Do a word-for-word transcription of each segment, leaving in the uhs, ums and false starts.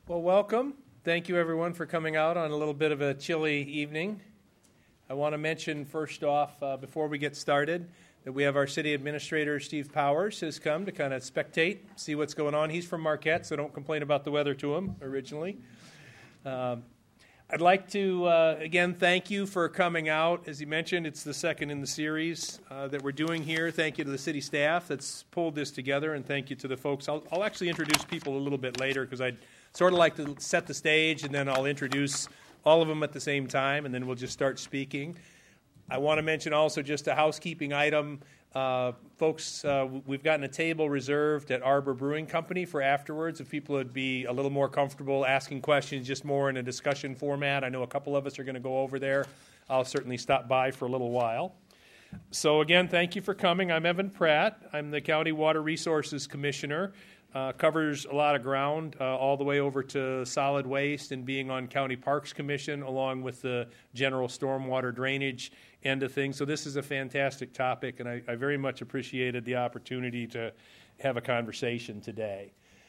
Well, welcome. Thank you, everyone, for coming out on a little bit of a chilly evening. I want to mention, first off, uh, before we get started, that we have our city administrator, Steve Powers, has come to kind of spectate, see what's going on. He's from Marquette, so don't complain about the weather to him originally. Um, I'd like to, uh, again, thank you for coming out. As he mentioned, it's the second in the series uh, that we're doing here. Thank you to the city staff that's pulled this together, and thank you to the folks. I'll, I'll actually introduce people a little bit later because I'd sort of like to set the stage, and then I'll introduce all of them at the same time, and then we'll just start speaking. I want to mention also just a housekeeping item. Uh, folks, uh, we've gotten a table reserved at Arbor Brewing Company for afterwards if people would be a little more comfortable asking questions, just more in a discussion format. I know a couple of us are going to go over there. I'll certainly stop by for a little while. So again, thank you for coming. I'm Evan Pratt. I'm the County Water Resources Commissioner. Uh, covers a lot of ground, uh, all the way over to solid waste and being on County Parks Commission, along with the general stormwater drainage end of things. So this is a fantastic topic, and I, I very much appreciated the opportunity to have a conversation today.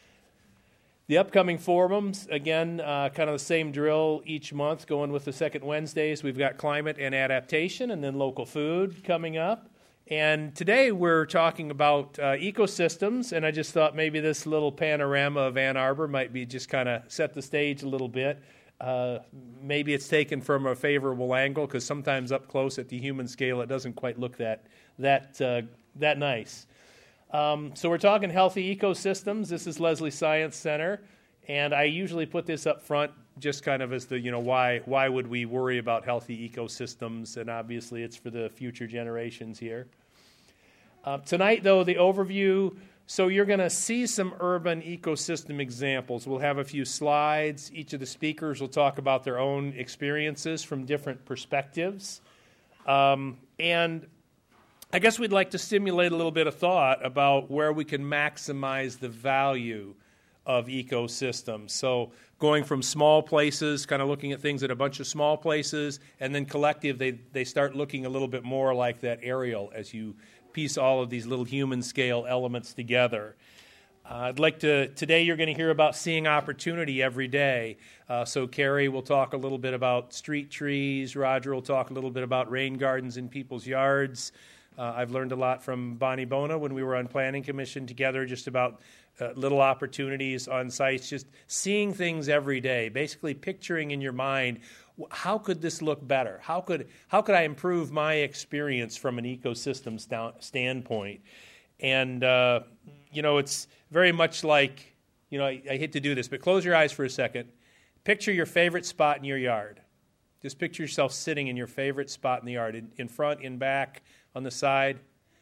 The upcoming forums, again, uh, kind of the same drill each month, going with the second Wednesdays. We've got climate and adaptation, and then local food coming up. And today we're talking about uh, ecosystems, and I just thought maybe this little panorama of Ann Arbor might be just kind of set the stage a little bit. Uh, maybe it's taken from a favorable angle because sometimes up close at the human scale it doesn't quite look that that uh, that nice. Um, so we're talking healthy ecosystems. This is Leslie Science Center, and I usually put this up front just kind of as the, you know, why why would we worry about healthy ecosystems? And obviously it's for the future generations here. Uh, tonight, though, the overview, so you're going to see some urban ecosystem examples. We'll have a few slides. Each of the speakers will talk about their own experiences from different perspectives. Um, and I guess we'd like to stimulate a little bit of thought about where we can maximize the value of ecosystems. So going from small places, kind of looking at things at a bunch of small places, and then collective, they, they start looking a little bit more like that aerial as you piece all of these little human scale elements together. Uh, I'd like to, today you're going to hear about seeing opportunity every day. Uh, so Carrie will talk a little bit about street trees. Roger will talk a little bit about rain gardens in people's yards. Uh, I've learned a lot from Bonnie Bona when we were on Planning Commission together, just about uh, little opportunities on sites, just seeing things every day, basically picturing in your mind, how could this look better? How could how could I improve my experience from an ecosystem st- standpoint? And, uh, you know, it's very much like, you know, I, I hate to do this, but close your eyes for a second. Picture your favorite spot in your yard. Just picture yourself sitting in your favorite spot in the yard, in, in front, in back, on the side.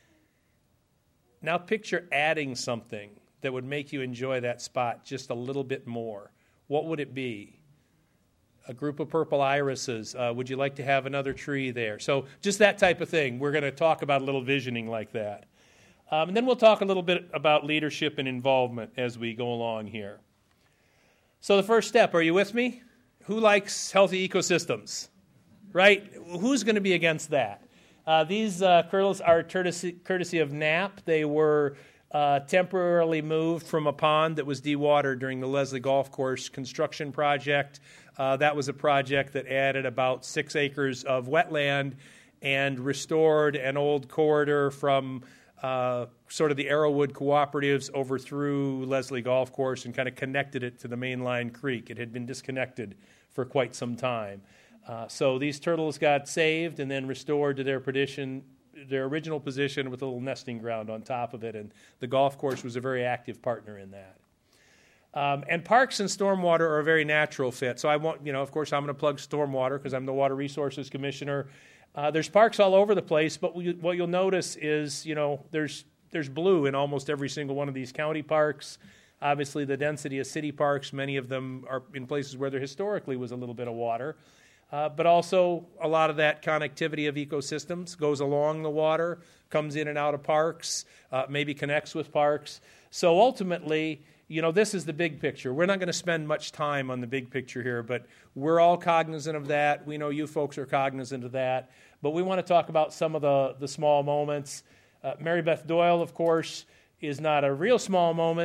Now picture adding something that would make you enjoy that spot just a little bit more. What would it be? A group of purple irises. Uh, would you like to have another tree there? So just that type of thing. We're going to talk about a little visioning like that. Um, and then we'll talk a little bit about leadership and involvement as we go along here. So the first step, are you with me? Who likes healthy ecosystems? Right? Who's going to be against that? Uh, these uh, kernels are courtesy, courtesy of N A P. They were uh, temporarily moved from a pond that was dewatered during the Leslie Golf Course construction project. Uh, that was a project that added about six acres of wetland and restored an old corridor from uh, sort of the Arrowwood cooperatives over through Leslie Golf Course and kind of connected it to the mainline creek. It had been disconnected for quite some time. Uh, so these turtles got saved and then restored to their position, their original position with a little nesting ground on top of it, and the golf course was a very active partner in that. Um, and parks and stormwater are a very natural fit. So I want, you know, of course, I'm going to plug stormwater because I'm the Water Resources Commissioner. Uh, there's parks all over the place, but we, what you'll notice is, you know, there's there's blue in almost every single one of these county parks. Obviously, the density of city parks, many of them are in places where there historically was a little bit of water. Uh, but also a lot of that connectivity of ecosystems goes along the water, comes in and out of parks, uh, maybe connects with parks. So ultimately, you know, this is the big picture. We're not going to spend much time on the big picture here, but we're all cognizant of that. We know you folks are cognizant of that. But we want to talk about some of the, the small moments. Uh, Mary Beth Doyle, of course, is not a real small moment,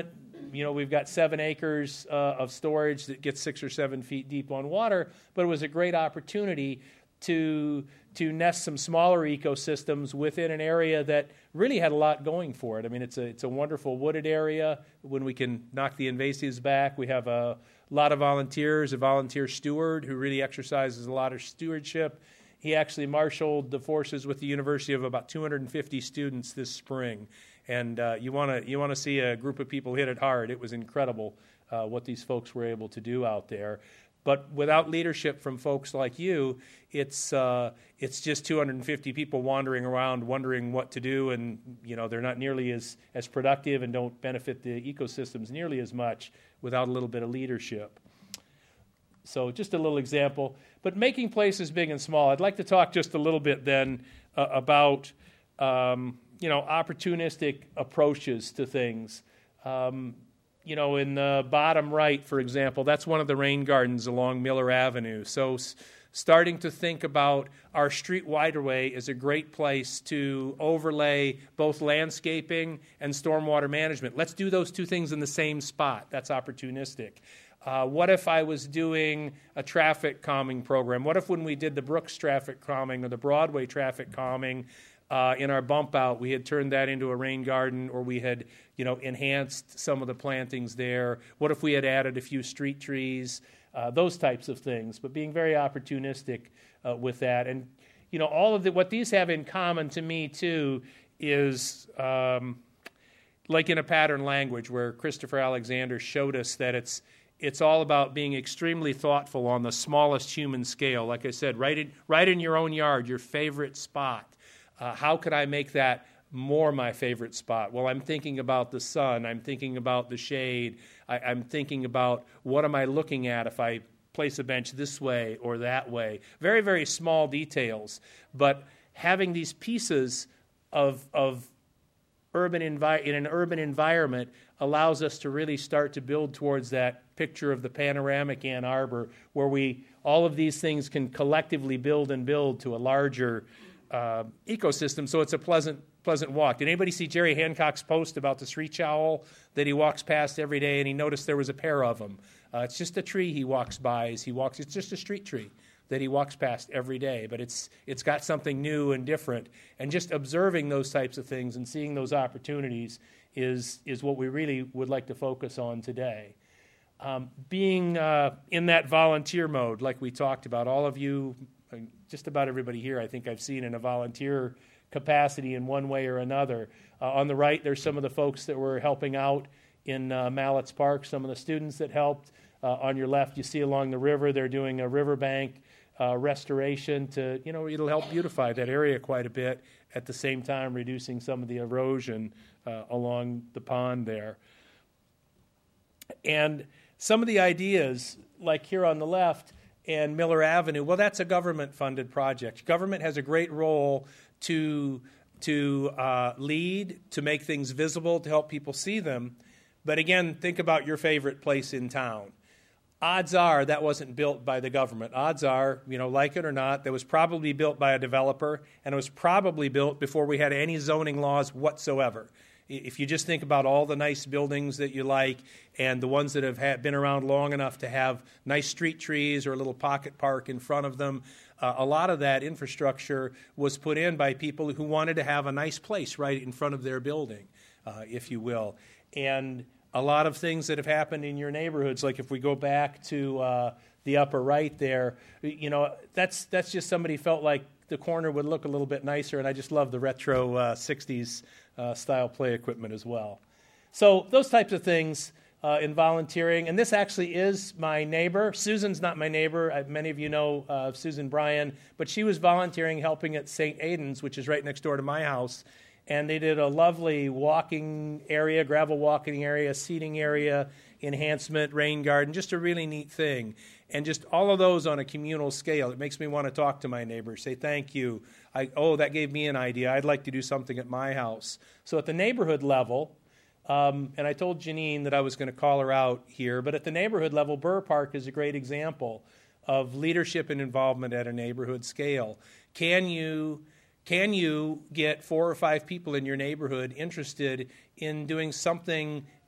you know, we've got seven acres uh, of storage that gets six or seven feet deep on water, but it was a great opportunity to to nest some smaller ecosystems within an area that really had a lot going for it. I mean, it's a it's a wonderful wooded area. When we can knock the invasives back, we have a lot of volunteers, a volunteer steward who really exercises a lot of stewardship. He actually marshaled the forces with the University of about two hundred fifty students this spring. And uh, you want to you want to see a group of people hit it hard. It was incredible uh, what these folks were able to do out there. But without leadership from folks like you, it's uh, it's just two hundred fifty people wandering around, wondering what to do, and you know they're not nearly as as productive and don't benefit the ecosystems nearly as much without a little bit of leadership. So just a little example. But making places big and small. I'd like to talk just a little bit then uh, about um, you know opportunistic approaches to things. Um, You know, in the bottom right, for example, that's one of the rain gardens along Miller Avenue. So s- starting to think about our street waterway is a great place to overlay both landscaping and stormwater management. Let's do those two things in the same spot. That's opportunistic. Uh, what if I was doing a traffic calming program? What if when we did the Brooks traffic calming or the Broadway traffic calming, Uh, in our bump out, we had turned that into a rain garden, or we had, you know, enhanced some of the plantings there. What if we had added a few street trees? Uh, those types of things, but being very opportunistic uh, with that. And, you know, all of the, what these have in common to me, too, is um, like in a pattern language where Christopher Alexander showed us that it's it's all about being extremely thoughtful on the smallest human scale. Like I said, right in, right in your own yard, your favorite spot. Uh, how could I make that more my favorite spot? Well, I'm thinking about the sun. I'm thinking about the shade. I, I'm thinking about what am I looking at if I place a bench this way or that way. Very, very small details. But having these pieces of, of urban envi- in an urban environment allows us to really start to build towards that picture of the panoramic Ann Arbor, where we all of these things can collectively build and build to a larger Uh, ecosystem, so it's a pleasant pleasant walk. Did anybody see Jerry Hancock's post about the screech owl that he walks past every day, and he noticed there was a pair of them? Uh, it's just a tree he walks by as he walks. It's just a street tree that he walks past every day, but it's it's got something new and different. And just observing those types of things and seeing those opportunities is is what we really would like to focus on today. Um, being uh, in that volunteer mode, like we talked about, all of you. Just about everybody here, I think I've seen in a volunteer capacity in one way or another. Uh, on the right, there's some of the folks that were helping out in uh, Mallett's Park, some of the students that helped. Uh, on your left, you see along the river, they're doing a riverbank uh, restoration to, you know, it'll help beautify that area quite a bit, at the same time reducing some of the erosion uh, along the pond there. And some of the ideas, like here on the left, and Miller Avenue, well, that's a government-funded project. Government has a great role to to uh, lead, to make things visible, to help people see them. But again, think about your favorite place in town. Odds are that wasn't built by the government. Odds are, you know, like it or not, that was probably built by a developer, and it was probably built before we had any zoning laws whatsoever. If you just think about all the nice buildings that you like and the ones that have had, been around long enough to have nice street trees or a little pocket park in front of them, uh, a lot of that infrastructure was put in by people who wanted to have a nice place right in front of their building, uh, if you will. And a lot of things that have happened in your neighborhoods, like if we go back to uh, the upper right there, you know, that's that's just somebody felt like the corner would look a little bit nicer, and I just love the retro uh, sixties uh, style play equipment as well. So those types of things uh, in volunteering, and this actually is my neighbor. Susan's not my neighbor. I, many of you know uh, Susan Bryan, but she was volunteering, helping at Saint Aidan's, which is right next door to my house. And they did a lovely walking area, gravel walking area, seating area, enhancement, rain garden, just a really neat thing. And just all of those on a communal scale. It makes me want to talk to my neighbors, say thank you. I, oh, that gave me an idea. I'd like to do something at my house. So at the neighborhood level, um, and I told Janine that I was going to call her out here, but at the neighborhood level, Burr Park is a great example of leadership and involvement at a neighborhood scale. Can you... Can you get four or five people in your neighborhood interested in doing something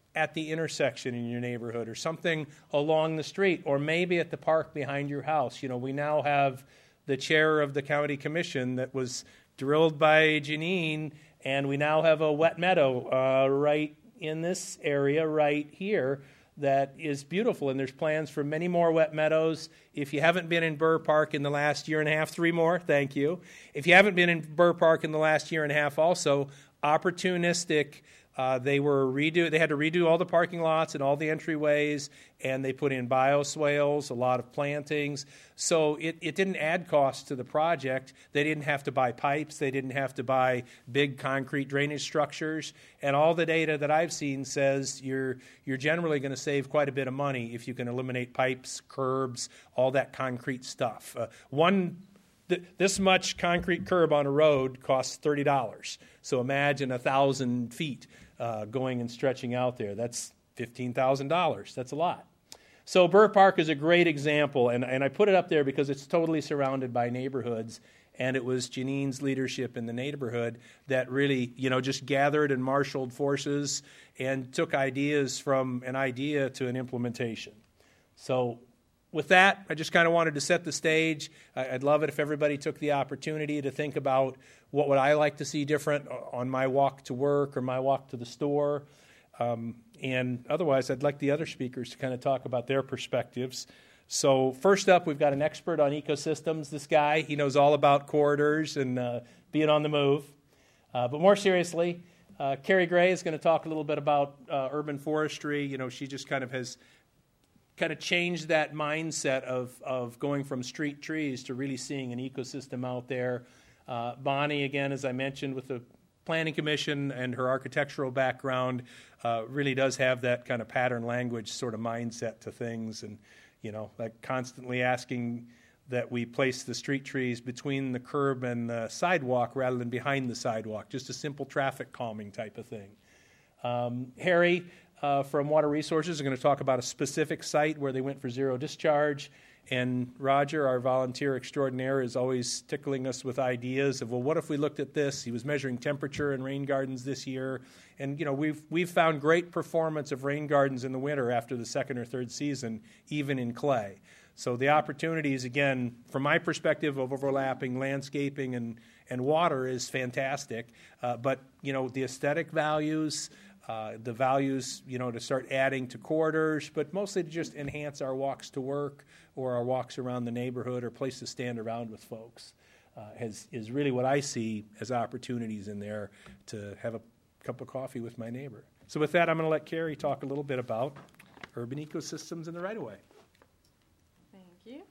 at the intersection in your neighborhood or something along the street or maybe at the park behind your house. You know, we now have the chair of the county commission that was drilled by Janine, and we now have a wet meadow uh, right in this area right here that is beautiful, and there's plans for many more wet meadows. If you haven't been in Burr Park in the last year and a half, three more, thank you. If you haven't been in Burr Park in the last year and a half also, opportunistic. Uh, they were redo. They had to redo all the parking lots and all the entryways, and they put in bioswales, a lot of plantings. So it, it didn't add cost to the project. They didn't have to buy pipes. They didn't have to buy big concrete drainage structures. And all the data that I've seen says you're you're generally going to save quite a bit of money if you can eliminate pipes, curbs, all that concrete stuff. Uh, one. This much concrete curb on a road costs thirty dollars. So imagine one thousand feet uh, going and stretching out there. That's fifteen thousand dollars. That's a lot. So Burr Park is a great example, and, and I put it up there because it's totally surrounded by neighborhoods, and it was Janine's leadership in the neighborhood that really, you know, just gathered and marshaled forces and took ideas from an idea to an implementation. So with that, I just kind of wanted to set the stage. I'd love it if everybody took the opportunity to think about what would I like to see different on my walk to work or my walk to the store. Um, and otherwise, I'd like the other speakers to kind of talk about their perspectives. So first up, we've got an expert on ecosystems, this guy. He knows all about corridors and uh, being on the move. Uh, but more seriously, uh, Carrie Gray is going to talk a little bit about uh, urban forestry. You know, she just kind of has kind of changed that mindset of, of going from street trees to really seeing an ecosystem out there. Uh, Bonnie, again, as I mentioned, with the Planning Commission and her architectural background, uh, really does have that kind of pattern language sort of mindset to things, and, you know, like constantly asking that we place the street trees between the curb and the sidewalk rather than behind the sidewalk, just a simple traffic calming type of thing. Um, Harry, Uh, from Water Resources are going to talk about a specific site where they went for zero discharge. And Roger, our volunteer extraordinaire, is always tickling us with ideas of, well, what if we looked at this? He was measuring temperature in rain gardens this year. And, you know, we've, we've found great performance of rain gardens in the winter after the second or third season, even in clay. So the opportunities, again, from my perspective of overlapping landscaping and, and water is fantastic. Uh, but, you know, the aesthetic values, Uh, the values, you know, to start adding to corridors, but mostly to just enhance our walks to work or our walks around the neighborhood or place to stand around with folks uh, has, is really what I see as opportunities in there to have a cup of coffee with my neighbor. So with that, I'm going to let Carrie talk a little bit about urban ecosystems in the right-of-way. Thank you.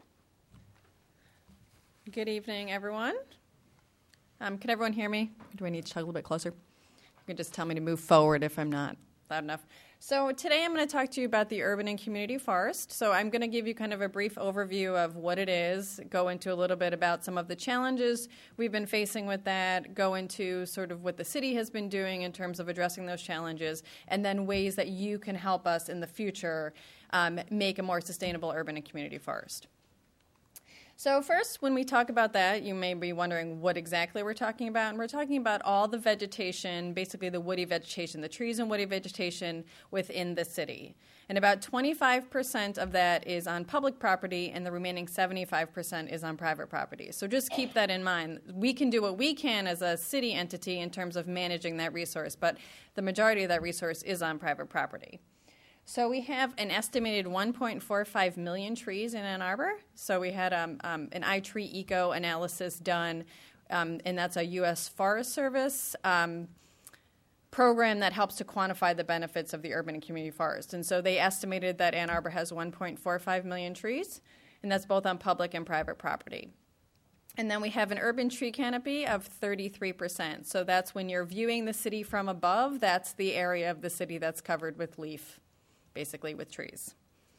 Good evening, everyone. Um, can everyone hear me? Do I need to talk a little bit closer? You can just tell me to move forward if I'm not loud enough. So today I'm going to talk to you about the urban and community forest. So I'm going to give you kind of a brief overview of what it is, go into a little bit about some of the challenges we've been facing with that, go into sort of what the city has been doing in terms of addressing those challenges, and then ways that you can help us in the future um, make a more sustainable urban and community forest. So first, when we talk about that, you may be wondering what exactly we're talking about. And we're talking about all the vegetation, basically the woody vegetation, the trees and woody vegetation within the city. And about twenty-five percent of that is on public property, and the remaining seventy-five percent is on private property. So just keep that in mind. We can do what we can as a city entity in terms of managing that resource, but the majority of that resource is on private property. So we have an estimated one point four five million trees in Ann Arbor. So we had um, um, an iTree Eco analysis done, um, and that's a U S Forest Service um, program that helps to quantify the benefits of the urban and community forest. And so they estimated that Ann Arbor has one point four five million trees, and that's both on public and private property. And then we have an urban tree canopy of thirty-three percent. So that's when you're viewing the city from above, that's the area of the city that's covered with leaf, basically with trees.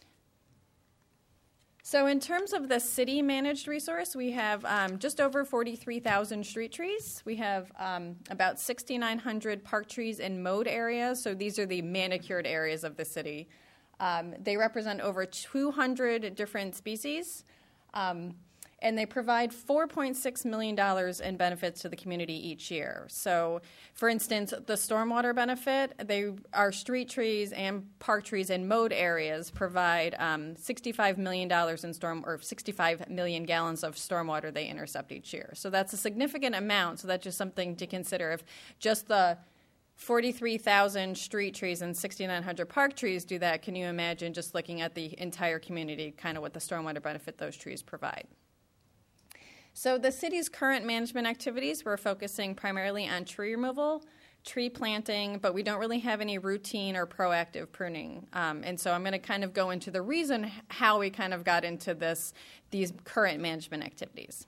So in terms of the city-managed resource, we have um, just over forty-three thousand street trees. We have um, about six thousand nine hundred park trees in mowed areas. So these are the manicured areas of the city. Um, they represent over two hundred different species. Um, and they provide four point six million dollars in benefits to the community each year. So, for instance, the stormwater benefit, they our street trees and park trees in mowed areas provide um, sixty-five million dollars in storm or sixty-five million gallons of stormwater they intercept each year. So that's a significant amount. So that's just something to consider. If just the forty-three thousand street trees and sixty-nine hundred park trees do that, can you imagine just looking at the entire community, kind of what the stormwater benefit those trees provide? So the city's current management activities, we're focusing primarily on tree removal, tree planting, but we don't really have any routine or proactive pruning. Um, and so I'm going to kind of go into the reason how we kind of got into this, these current management activities.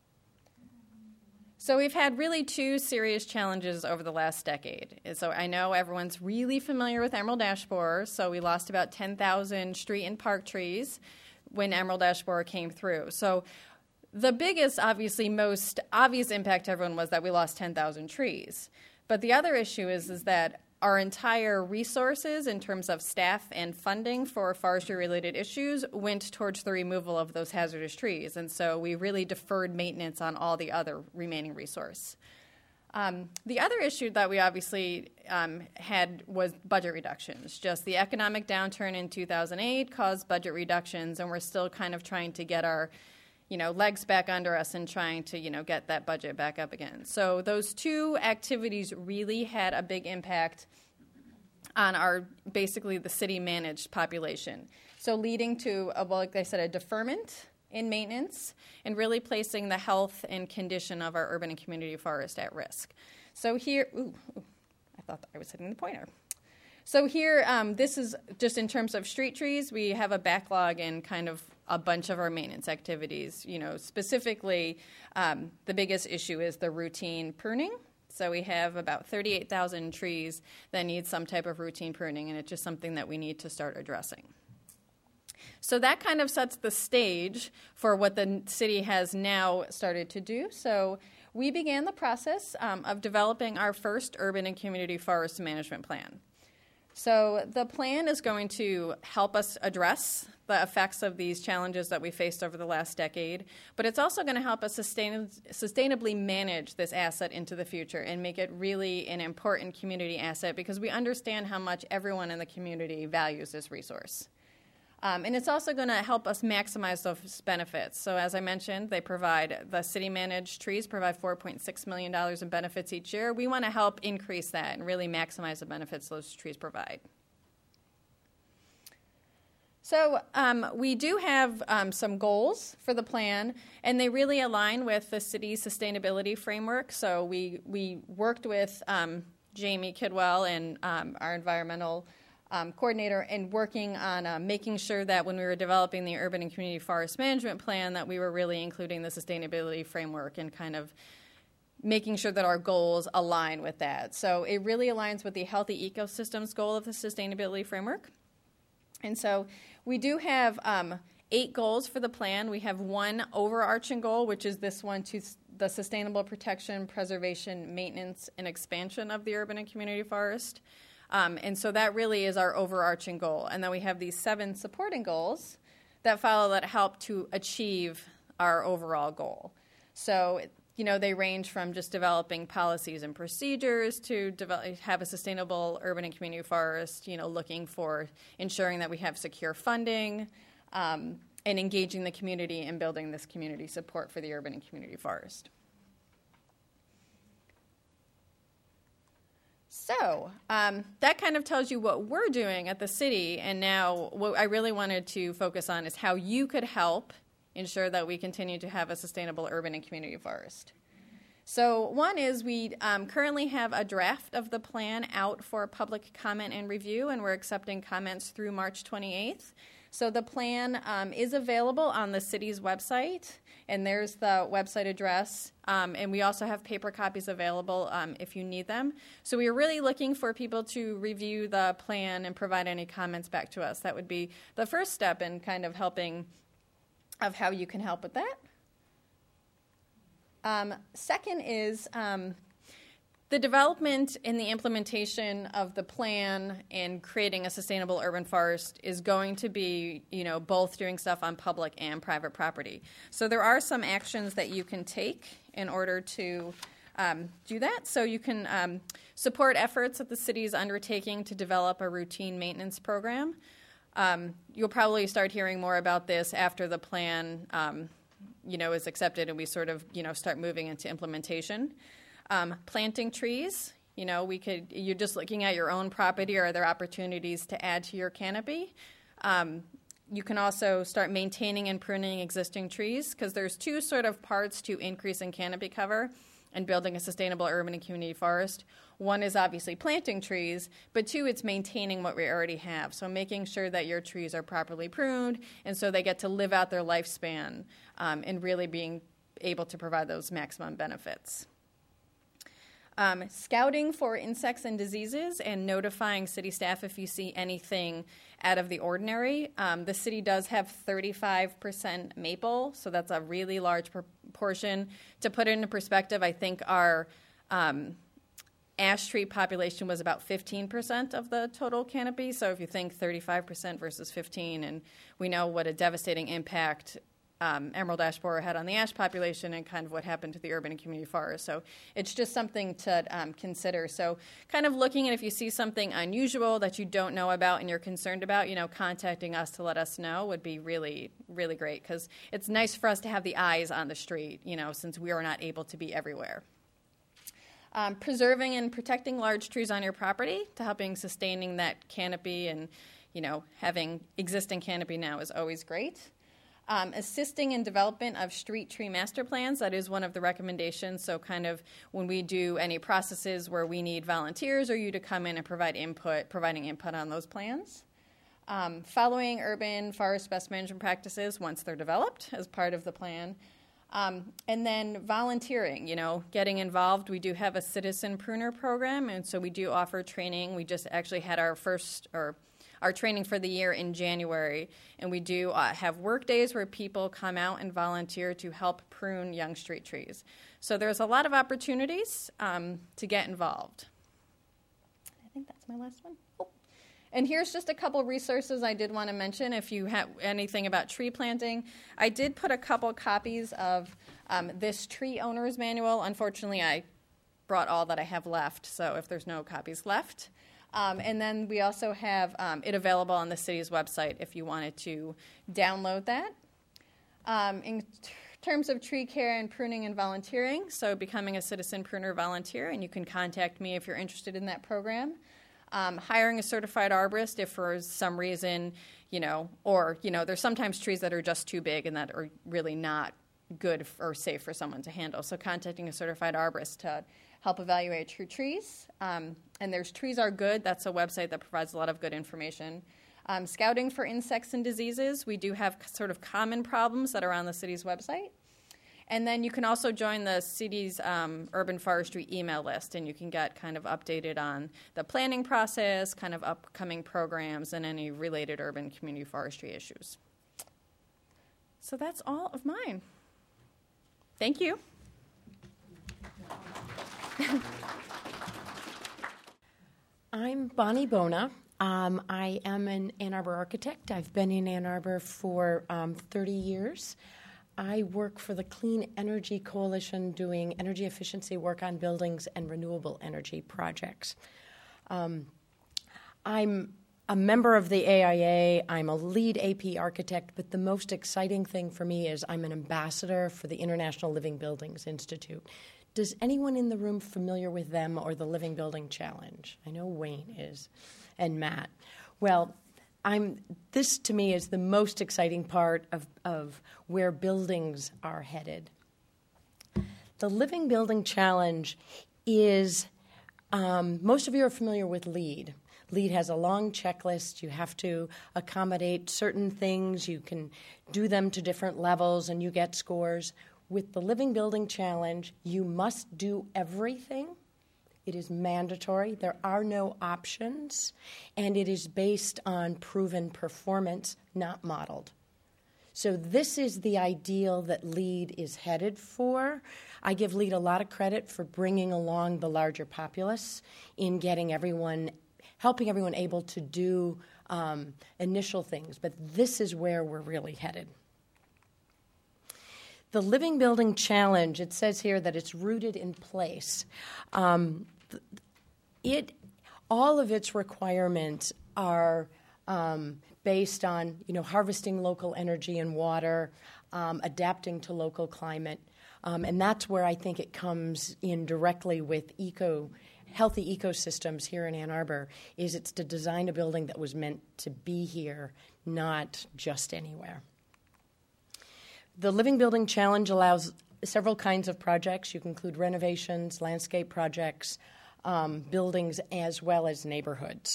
So we've had really two serious challenges over the last decade. So I know everyone's really familiar with emerald ash borer. So we lost about ten thousand street and park trees when emerald ash borer came through. So the biggest, obviously, most obvious impact to everyone was that we lost ten thousand trees. But the other issue is, is that our entire resources in terms of staff and funding for forestry-related issues went towards the removal of those hazardous trees. And so we really deferred maintenance on all the other remaining resource. Um, the other issue that we obviously um, had was budget reductions. Just the economic downturn in two thousand eight caused budget reductions, and we're still kind of trying to get our you know, legs back under us and trying to, you know, get that budget back up again. So those two activities really had a big impact on our, basically the city-managed population. So leading to, a, well, like I said, a deferment in maintenance and really placing the health and condition of our urban and community forest at risk. So here, ooh, ooh I thought I was hitting the pointer. So here, um, this is just in terms of street trees. We have a backlog in kind of a bunch of our maintenance activities. You know, specifically, um, the biggest issue is the routine pruning. So we have about thirty-eight thousand trees that need some type of routine pruning, and it's just something that we need to start addressing. So that kind of sets the stage for what the city has now started to do. So we began the process um, of developing our first urban and community forest management plan. So the plan is going to help us address the effects of these challenges that we faced over the last decade, but it's also going to help us sustain, sustainably manage this asset into the future and make it really an important community asset because we understand how much everyone in the community values this resource. Um, and it's also going to help us maximize those benefits. So as I mentioned, they provide, the city-managed trees provide four point six million dollars in benefits each year. We want to help increase that and really maximize the benefits those trees provide. So um, we do have um, some goals for the plan, and they really align with the city's sustainability framework. So we, we worked with um, Jamie Kidwell and um, our environmental Um, coordinator and working on uh, making sure that when we were developing the urban and community forest management plan that we were really including the sustainability framework and kind of making sure that our goals align with that. So it really aligns with the healthy ecosystems goal of the sustainability framework. And so we do have um, eight goals for the plan. We have one overarching goal, which is this one, to the sustainable protection, preservation, maintenance, and expansion of the urban and community forest. Um, and so that really is our overarching goal. And then we have these seven supporting goals that follow that help to achieve our overall goal. So, you know, they range from just developing policies and procedures to develop, have a sustainable urban and community forest, you know, looking for ensuring that we have secure funding um, and engaging the community and building this community support for the urban and community forest. So um, that kind of tells you what we're doing at the city, and now what I really wanted to focus on is how you could help ensure that we continue to have a sustainable urban and community forest. So one is we um, currently have a draft of the plan out for public comment and review, and we're accepting comments through March twenty-eighth. So the plan um, is available on the city's website, and there's the website address. Um, and we also have paper copies available um, if you need them. So we are really looking for people to review the plan and provide any comments back to us. That would be the first step in kind of helping of how you can help with that. Um, second is um, the development and the implementation of the plan and creating a sustainable urban forest is going to be, you know, both doing stuff on public and private property. So there are some actions that you can take in order to um, do that. So you can um, support efforts that the city is undertaking to develop a routine maintenance program. Um, you'll probably start hearing more about this after the plan, um, you know, is accepted and we sort of, you know, start moving into implementation. Um, planting trees, you know, we could, you're just looking at your own property, or are there opportunities to add to your canopy? Um, you can also start maintaining and pruning existing trees, because there's two sort of parts to increasing canopy cover and building a sustainable urban and community forest. One is obviously planting trees, but two, it's maintaining what we already have. So making sure that your trees are properly pruned, and so they get to live out their lifespan um, and really being able to provide those maximum benefits. Um, scouting for insects and diseases and notifying city staff if you see anything out of the ordinary. Um, the city does have thirty-five percent maple, so that's a really large proportion. To put it into perspective, I think our um, ash tree population was about fifteen percent of the total canopy. So if you think thirty-five percent versus fifteen, and we know what a devastating impact Um, emerald ash borer had on the ash population and kind of what happened to the urban and community forest. So it's just something to um, consider. So kind of looking at if you see something unusual that you don't know about and you're concerned about, you know, contacting us to let us know would be really, really great, because it's nice for us to have the eyes on the street, you know, since we are not able to be everywhere. Um, preserving and protecting large trees on your property to helping sustaining that canopy, and, you know, having existing canopy now is always great. Um, assisting in development of street tree master plans, that is one of the recommendations. So kind of when we do any processes where we need volunteers or you to come in and provide input, providing input on those plans. Um, following urban forest best management practices once they're developed as part of the plan. Um, and then volunteering, you know, getting involved. We do have a citizen pruner program, and so we do offer training. We just actually had our first, or our training for the year in January, and we do uh, have work days where people come out and volunteer to help prune young street trees. So there's a lot of opportunities um, to get involved. I think that's my last one. Oh. And here's just a couple resources I did want to mention if you have anything about tree planting. I did put a couple copies of um, this tree owner's manual. Unfortunately, I brought all that I have left, so if there's no copies left. Um, and then we also have um, it available on the city's website if you wanted to download that. Um, in t- terms of tree care and pruning and volunteering, so becoming a citizen pruner volunteer, and you can contact me if you're interested in that program. Um, hiring a certified arborist if for some reason, you know, or, you know, there's sometimes trees that are just too big and that are really not good or safe for someone to handle. So contacting a certified arborist to help evaluate your trees. Um, and there's Trees Are Good. That's a website that provides a lot of good information. Um, scouting for insects and diseases. We do have sort of common problems that are on the city's website. And then you can also join the city's um, urban forestry email list, and you can get kind of updated on the planning process, kind of upcoming programs, and any related urban community forestry issues. So that's all of mine. Thank you. I'm Bonnie Bona. Um, I am an Ann Arbor architect. I've been in Ann Arbor for um, thirty years. I work for the Clean Energy Coalition doing energy efficiency work on buildings and renewable energy projects. Um, I'm a member of the A I A. I'm a lead A P architect, but the most exciting thing for me is I'm an ambassador for the International Living Buildings Institute. Does anyone in the room familiar with them or the Living Building Challenge? I know Wayne is, and Matt. Well, I'm. This to me is the most exciting part of, of where buildings are headed. The Living Building Challenge is, um, most of you are familiar with LEED. LEED has a long checklist. You have to accommodate certain things. You can do them to different levels, and you get scores. With the Living Building Challenge, you must do everything. It is mandatory. There are no options, and it is based on proven performance, not modeled. So this is the ideal that LEED is headed for. I give LEED a lot of credit for bringing along the larger populace in getting everyone, helping everyone able to do um, initial things. But this is where we're really headed. The Living Building Challenge, it says here that it's rooted in place. Um, it, all of its requirements are um, based on, you know, harvesting local energy and water, um, adapting to local climate, um, and that's where I think it comes in directly with eco, healthy ecosystems here in Ann Arbor. Is it's to design a building that was meant to be here, not just anywhere. The Living Building Challenge allows several kinds of projects. You can include renovations, landscape projects, um, buildings, as well as neighborhoods.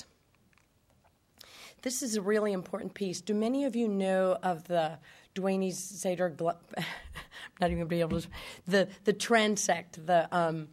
This is a really important piece. Do many of you know of the Duane Seder, I'm not even going to be able to, the, the transect, the um,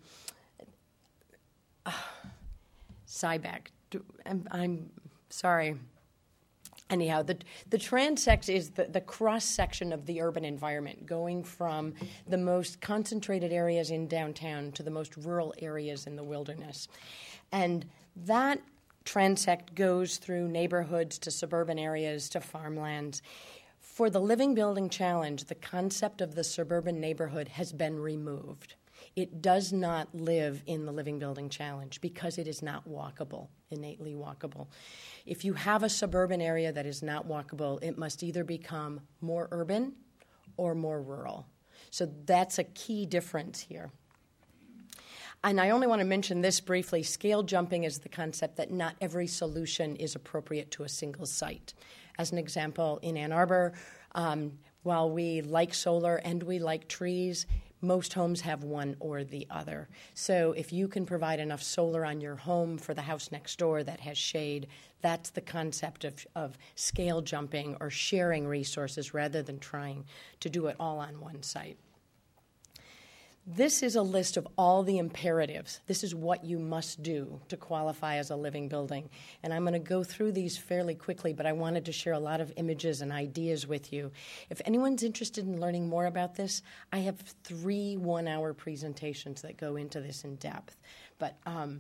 uh, Cyback. I'm, I'm sorry. Anyhow, the, the transect is the, the cross-section of the urban environment, going from the most concentrated areas in downtown to the most rural areas in the wilderness. And that transect goes through neighborhoods to suburban areas to farmlands. For the Living Building Challenge, the concept of the suburban neighborhood has been removed. It does not live in the Living Building Challenge because it is not walkable, innately walkable. If you have a suburban area that is not walkable, it must either become more urban or more rural. So that's a key difference here. And I only want to mention this briefly. Scale jumping is the concept that not every solution is appropriate to a single site. As an example, in Ann Arbor, um, while we like solar and we like trees, most homes have one or the other. So if you can provide enough solar on your home for the house next door that has shade, that's the concept of, of scale jumping or sharing resources rather than trying to do it all on one site. This is a list of all the imperatives. This is what you must do to qualify as a living building. And I'm going to go through these fairly quickly, but I wanted to share a lot of images and ideas with you. If anyone's interested in learning more about this, I have three one-hour presentations that go into this in depth. But um,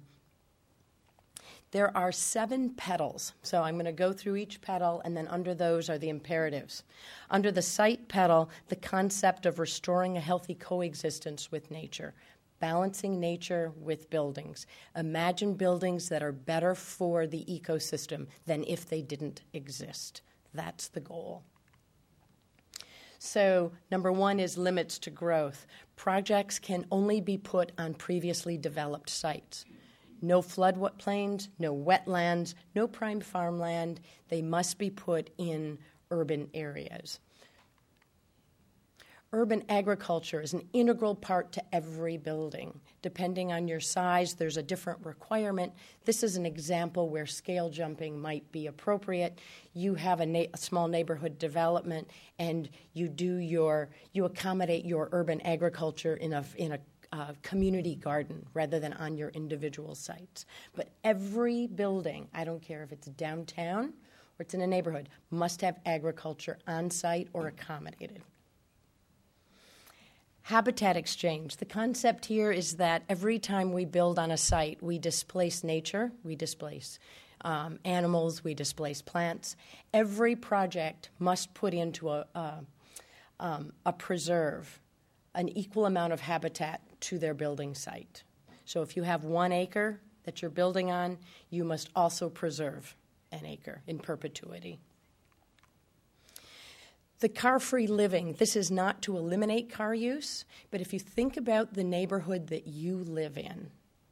there are seven petals. So I'm going to go through each petal, and then under those are the imperatives. Under the site petal, the concept of restoring a healthy coexistence with nature, balancing nature with buildings. Imagine buildings that are better for the ecosystem than if they didn't exist. That's the goal. So number one is limits to growth. Projects can only be put on previously developed sites. No floodplains, no wetlands, no prime farmland. They must be put in urban areas. Urban agriculture is an integral part to every building. Depending on your size, there's a different requirement. This is an example where scale jumping might be appropriate. You have a, na- a small neighborhood development, and you do your you accommodate your urban agriculture in a in a Uh, community garden rather than on your individual sites. But every building, I don't care if it's downtown or it's in a neighborhood, must have agriculture on site or accommodated. Habitat exchange. The concept here is that every time we build on a site, we displace nature, we displace um, animals, we displace plants. Every project must put into a, a, um, a preserve an equal amount of habitat to their building site. So if you have one acre that you're building on, you must also preserve an acre in perpetuity. The car-free living, this is not to eliminate car use, but if you think about the neighborhood that you live in,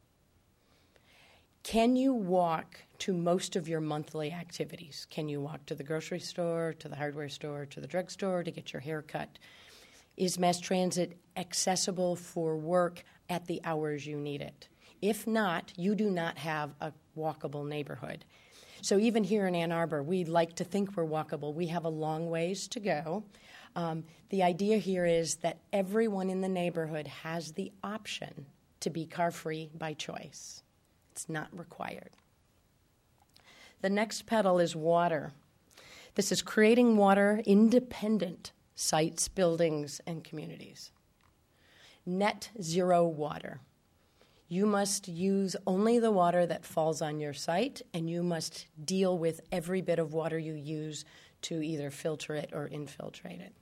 can you walk to most of your monthly activities? Can you walk to the grocery store, to the hardware store, to the drugstore to get your hair cut? Is mass transit accessible for work at the hours you need it? If not, you do not have a walkable neighborhood. So even here in Ann Arbor, we like to think we're walkable. We have a long ways to go. Um, the idea here is that everyone in the neighborhood has the option to be car-free by choice. It's not required. The next petal is water. This is creating water-independent sites, buildings, and communities. Net zero water. You must use only the water that falls on your site, and you must deal with every bit of water you use to either filter it or infiltrate it.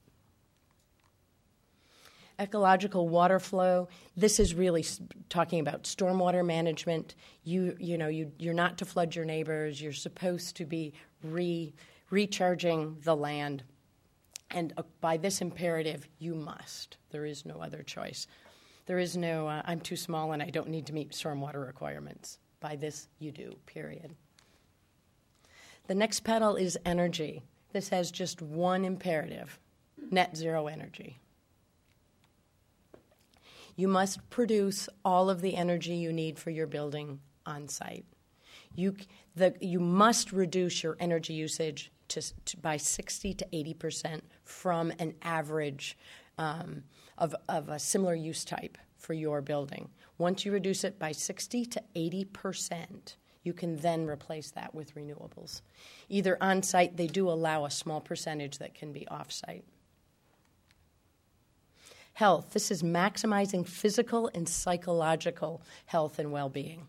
Ecological water flow. This is really talking about stormwater management. You, you know, you, you're not to flood your neighbors. You're supposed to be re, recharging the land. And uh, by this imperative, you must. There is no other choice. There is no, uh, I'm too small and I don't need to meet stormwater requirements. By this, you do, period. The next pedal is energy. This has just one imperative, net zero energy. You must produce all of the energy you need for your building on site. You, the, you must reduce your energy usage to, to, by sixty to eighty percent from an average um, of, of a similar use type for your building. Once you reduce it by sixty to eighty percent, you can then replace that with renewables. Either on-site, they do allow a small percentage that can be off-site. Health. This is maximizing physical and psychological health and well-being.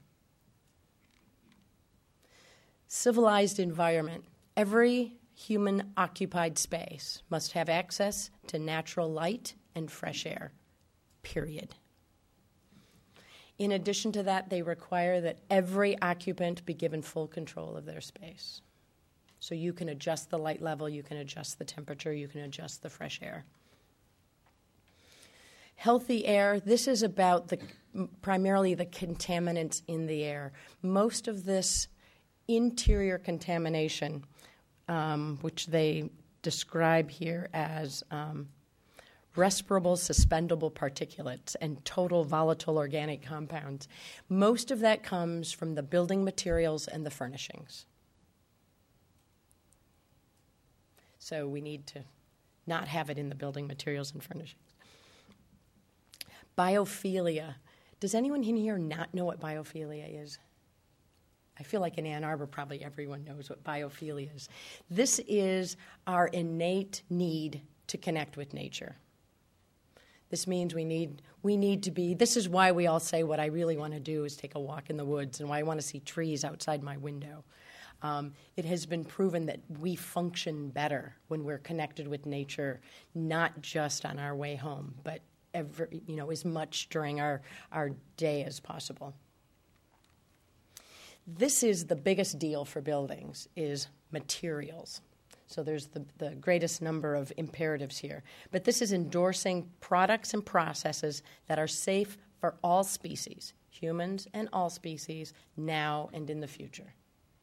Civilized environment. Every human-occupied space must have access to natural light and fresh air, period. In addition to that, they require that every occupant be given full control of their space. So you can adjust the light level, you can adjust the temperature, you can adjust the fresh air. Healthy air, this is about the primarily the contaminants in the air. Most of this interior contamination, um, which they describe here as um, respirable suspendable particulates and total volatile organic compounds, most of that comes from the building materials and the furnishings. So we need to not have it in the building materials and furnishings. Biophilia. Does anyone in here not know what biophilia is? I feel like in Ann Arbor probably everyone knows what biophilia is. This is our innate need to connect with nature. This means we need we need to be, this is why we all say what I really want to do is take a walk in the woods and why I want to see trees outside my window. Um, it has been proven that we function better when we're connected with nature, not just on our way home, but every, you know, as much during our, our day as possible. This is the biggest deal for buildings, is materials. So there's the, the greatest number of imperatives here. But this is endorsing products and processes that are safe for all species, humans and all species, now and in the future.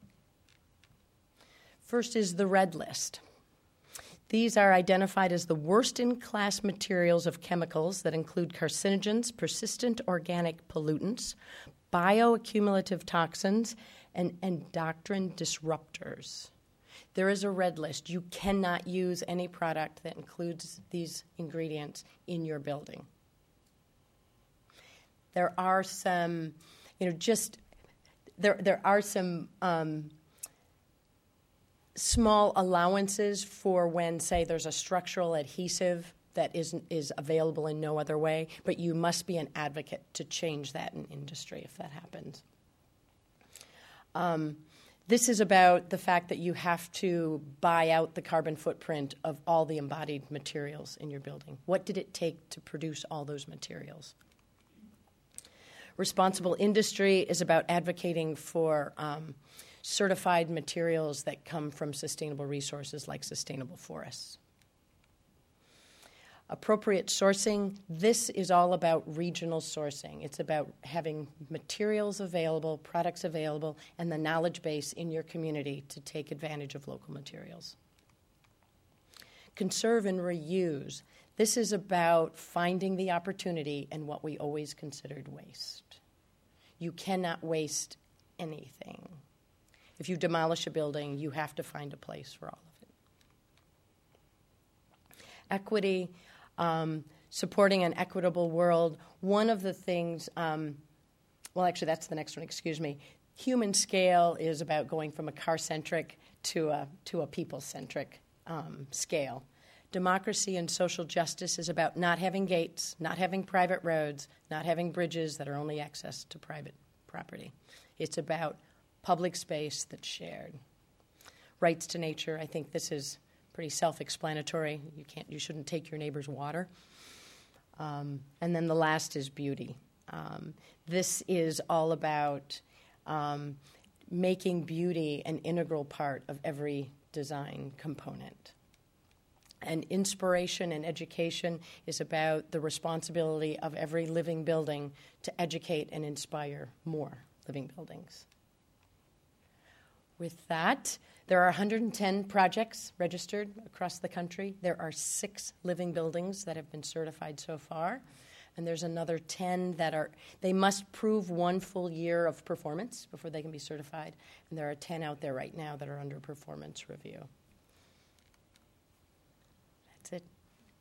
First is the red list. These are identified as the worst-in-class materials of chemicals that include carcinogens, persistent organic pollutants, bioaccumulative toxins, and endocrine disruptors. There is a red list. You cannot use any product that includes these ingredients in your building. There are some, you know, just, there, there are some um, small allowances for when, say, there's a structural adhesive that is, is available in no other way, but you must be an advocate to change that in industry if that happens. Um, this is about the fact that you have to buy out the carbon footprint of all the embodied materials in your building. What did it take to produce all those materials? Responsible industry is about advocating for um, certified materials that come from sustainable resources like sustainable forests. Appropriate sourcing, this is all about regional sourcing. It's about having materials available, products available, and the knowledge base in your community to take advantage of local materials. Conserve and reuse. This is about finding the opportunity in what we always considered waste. You cannot waste anything. If you demolish a building, you have to find a place for all of it. Equity. Um, supporting an equitable world. One of the things, um, well, actually, that's the next one, excuse me. human scale is about going from a car-centric to a, to a people-centric um, scale. Democracy and social justice is about not having gates, not having private roads, not having bridges that are only access to private property. It's about public space that's shared. Rights to nature, I think this is pretty self-explanatory. You can't, you shouldn't take your neighbor's water. Um, and then the last is beauty. Um, this is all about um, making beauty an integral part of every design component. And inspiration and education is about the responsibility of every living building to educate and inspire more living buildings. With that, there are one hundred ten projects registered across the country. There are six living buildings that have been certified so far. And there's another ten that are, they must prove one full year of performance before they can be certified. And there are ten out there right now that are under performance review. That's it.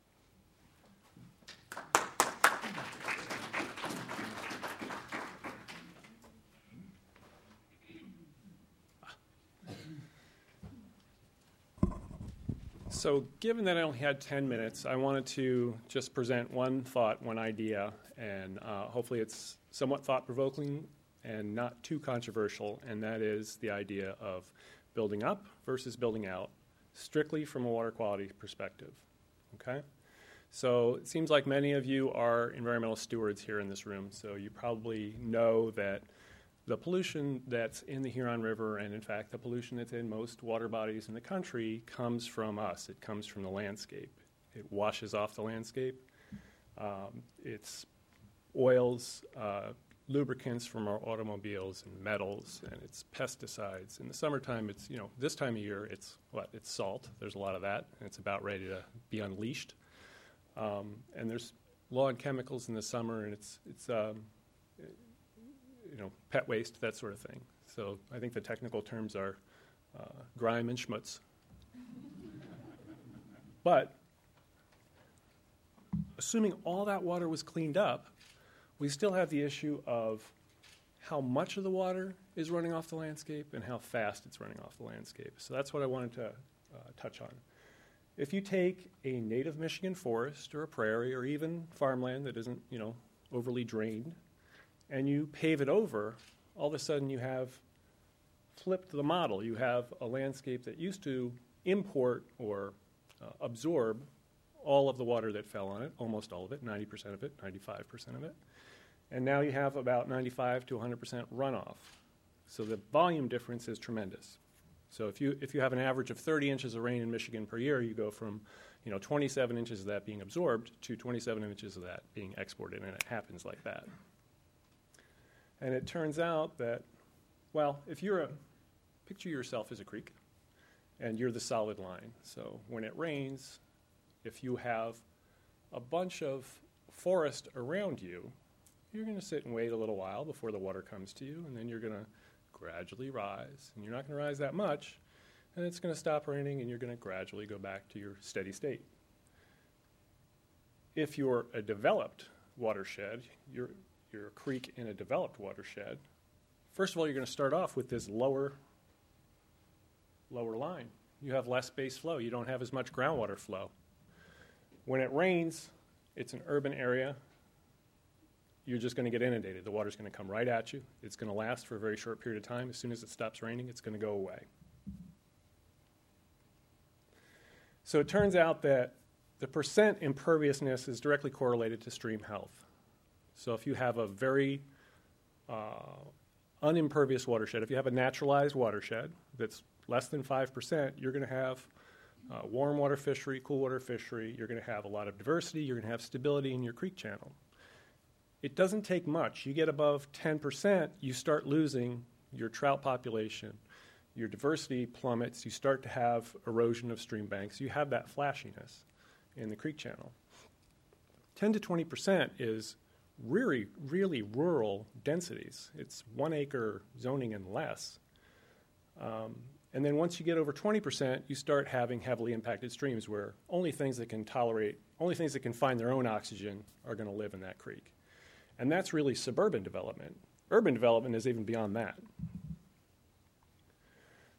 So given that I only had ten minutes, I wanted to just present one thought, one idea, and uh, hopefully it's somewhat thought-provoking and not too controversial, and that is the idea of building up versus building out, strictly from a water quality perspective, okay? So it seems like many of you are environmental stewards here in this room, so you probably know that the pollution that's in the Huron River, and in fact the pollution that's in most water bodies in the country, comes from us. It comes from the landscape. It washes off the landscape. Um, it's oils, uh, lubricants from our automobiles and metals, and it's pesticides. In the summertime, it's, you know, this time of year, it's what? It's salt. There's a lot of that, and it's about ready to be unleashed. Um, and there's lawn chemicals in the summer, and it's, it's um, you know, pet waste, that sort of thing. So I think the technical terms are uh, grime and schmutz. But assuming all that water was cleaned up, we still have the issue of how much of the water is running off the landscape and how fast it's running off the landscape. So that's what I wanted to uh, touch on. If you take a native Michigan forest or a prairie or even farmland that isn't, you know, overly drained, and you pave it over, all of a sudden you have flipped the model. You have a landscape that used to import or uh, absorb all of the water that fell on it, almost all of it, ninety percent of it, ninety-five percent of it. And now you have about ninety-five to one hundred percent runoff. So the volume difference is tremendous. So if you if you have an average of thirty inches of rain in Michigan per year, you go from, you know, twenty-seven inches of that being absorbed to twenty-seven inches of that being exported, and it happens like that. And it turns out that, well, if you're a, picture yourself as a creek, and you're the solid line. So when it rains, if you have a bunch of forest around you, you're going to sit and wait a little while before the water comes to you, and then you're going to gradually rise. And you're not going to rise that much, and it's going to stop raining, and you're going to gradually go back to your steady state. If you're a developed watershed, you're you're a creek in a developed watershed, first of all, you're going to start off with this lower, lower line. You have less base flow. You don't have as much groundwater flow. When it rains, it's an urban area. You're just going to get inundated. The water's going to come right at you. It's going to last for a very short period of time. As soon as it stops raining, it's going to go away. So it turns out that the percent imperviousness is directly correlated to stream health. So if you have a very uh, unimpervious watershed, if you have a naturalized watershed that's less than five percent, you're going to have uh, warm water fishery, cool water fishery. You're going to have a lot of diversity. You're going to have stability in your creek channel. It doesn't take much. You get above ten percent, you start losing your trout population. Your diversity plummets. You start to have erosion of stream banks. You have that flashiness in the creek channel. ten to twenty percent is really, really rural densities. It's one acre zoning and less. Um, and then once you get over twenty percent, you start having heavily impacted streams where only things that can tolerate, only things that can find their own oxygen are going to live in that creek. And that's really suburban development. Urban development is even beyond that.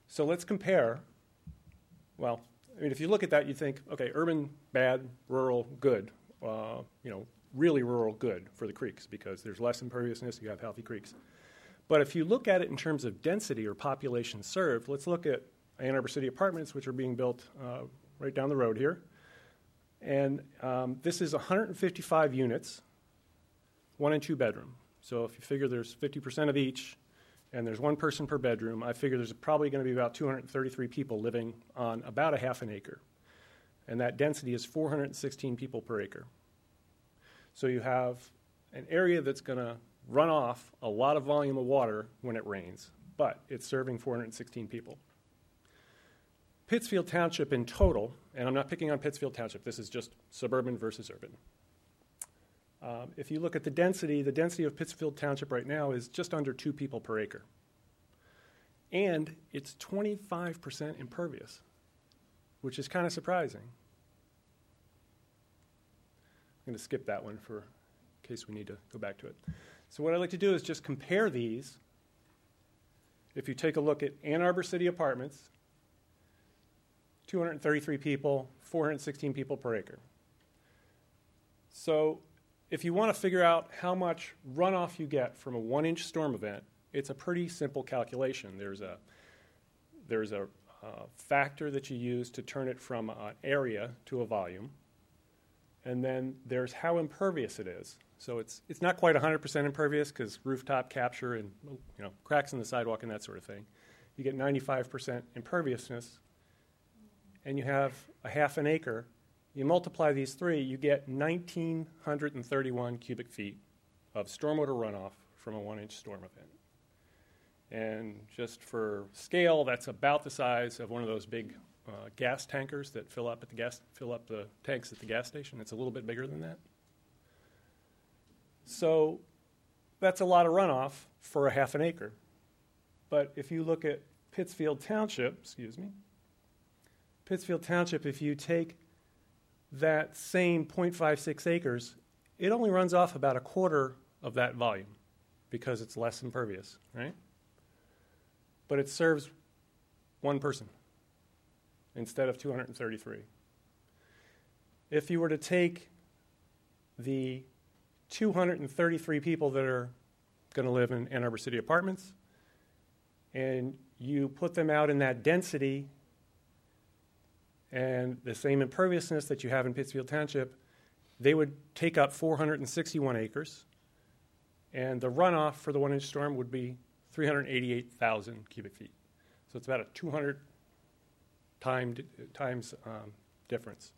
So let's compare. Well, I mean, if you look at that, you think, okay, urban, bad, rural, good. Uh, you know, really rural, good for the creeks because there's less imperviousness, you have healthy creeks. But if you look at it in terms of density or population served, let's look at Ann Arbor City Apartments, which are being built uh, right down the road here. And um, this is one hundred fifty-five units, one and two bedroom. So if you figure there's fifty percent of each, and there's one person per bedroom, I figure there's probably going to be about two hundred thirty-three people living on about a half an acre. And that density is four hundred sixteen people per acre. So you have an area that's going to run off a lot of volume of water when it rains, but it's serving four hundred sixteen people. Pittsfield Township in total, and I'm not picking on Pittsfield Township, this is just suburban versus urban. Um, if you look at the density, the density of Pittsfield Township right now is just under two people per acre. And it's twenty-five percent impervious, which is kind of surprising. I'm going to skip that one for in case we need to go back to it. So what I'd like to do is just compare these. If you take a look at Ann Arbor City Apartments, two hundred thirty-three people, four hundred sixteen people per acre. So if you want to figure out how much runoff you get from a one-inch storm event, it's a pretty simple calculation. There's a, there's a uh, factor that you use to turn it from an area to a volume. And then there's how impervious it is. So it's it's not quite one hundred percent impervious because rooftop capture and you know cracks in the sidewalk and that sort of thing. You get ninety-five percent imperviousness, and you have a half an acre. You multiply these three, you get one thousand nine hundred thirty-one cubic feet of stormwater runoff from a one-inch storm event. And just for scale, that's about the size of one of those big uh, gas tankers that fill up at the gas fill up the tanks at the gas station. It's a little bit bigger than that. So that's a lot of runoff for a half an acre. But if you look at Pittsfield Township, excuse me, Pittsfield Township, if you take that same zero point five six acres, it only runs off about a quarter of that volume because it's less impervious, right? But it serves one person instead of two hundred thirty-three. If you were to take the two hundred thirty-three people that are going to live in Ann Arbor City Apartments and you put them out in that density and the same imperviousness that you have in Pittsfield Township, they would take up four hundred sixty-one acres, and the runoff for the one-inch storm would be three hundred eighty-eight thousand cubic feet. So it's about a two hundred time, times um, difference.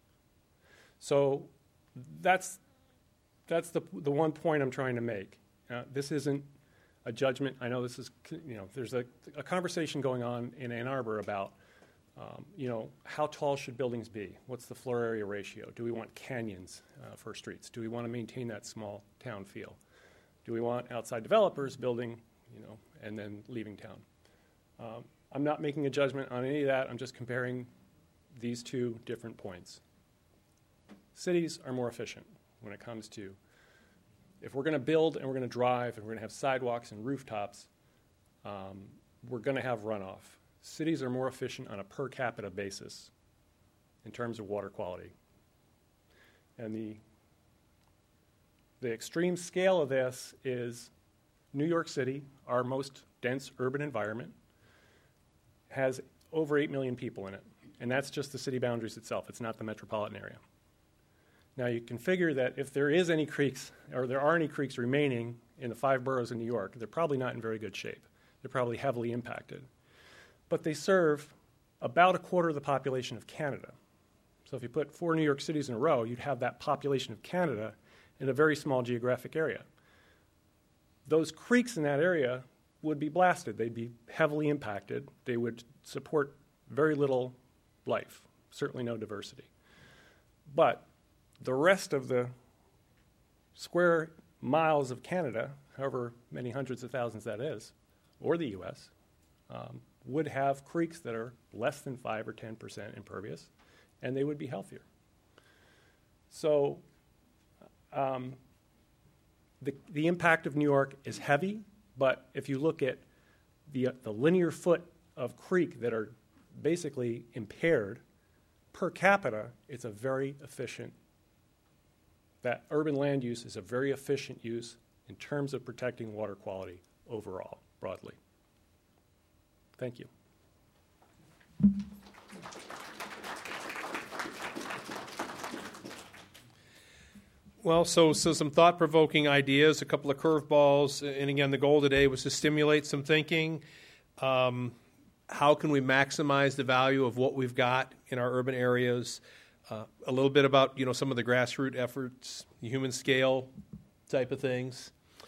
So that's, that's the, the one point I'm trying to make. Uh, this isn't a judgment. I know this is, you know, there's a, a conversation going on in Ann Arbor about Um, you know, how tall should buildings be? What's the floor area ratio? Do we want canyons uh, for streets? Do we want to maintain that small town feel? Do we want outside developers building, you know, and then leaving town? Um, I'm not making a judgment on any of that. I'm just comparing these two different points. Cities are more efficient when it comes to, if we're going to build and we're going to drive and we're going to have sidewalks and rooftops, um, we're going to have runoff. Cities are more efficient on a per capita basis in terms of water quality. And the, the extreme scale of this is New York City, our most dense urban environment, has over eight million people in it. And that's just the city boundaries itself. It's not the metropolitan area. Now you can figure that if there is any creeks, or there are any creeks remaining in the five boroughs in New York, they're probably not in very good shape. They're probably heavily impacted. But they serve about a quarter of the population of Canada. So if you put four New York cities in a row, you'd have that population of Canada in a very small geographic area. Those creeks in that area would be blasted. They'd be heavily impacted. They would support very little life, certainly no diversity. But the rest of the square miles of Canada, however many hundreds of thousands that is, or the U S, um, would have creeks that are less than five or ten percent impervious, and they would be healthier. So um, the, the impact of New York is heavy, but if you look at the, uh, the linear foot of creek that are basically impaired, per capita, it's a very efficient, that urban land use is a very efficient use in terms of protecting water quality overall, broadly. Thank you. Well, so so some thought-provoking ideas, a couple of curveballs, and again, the goal today was to stimulate some thinking. Um, how can we maximize the value of what we've got in our urban areas? Uh, a little bit about, you know, some of the grassroots efforts, the human scale type of things.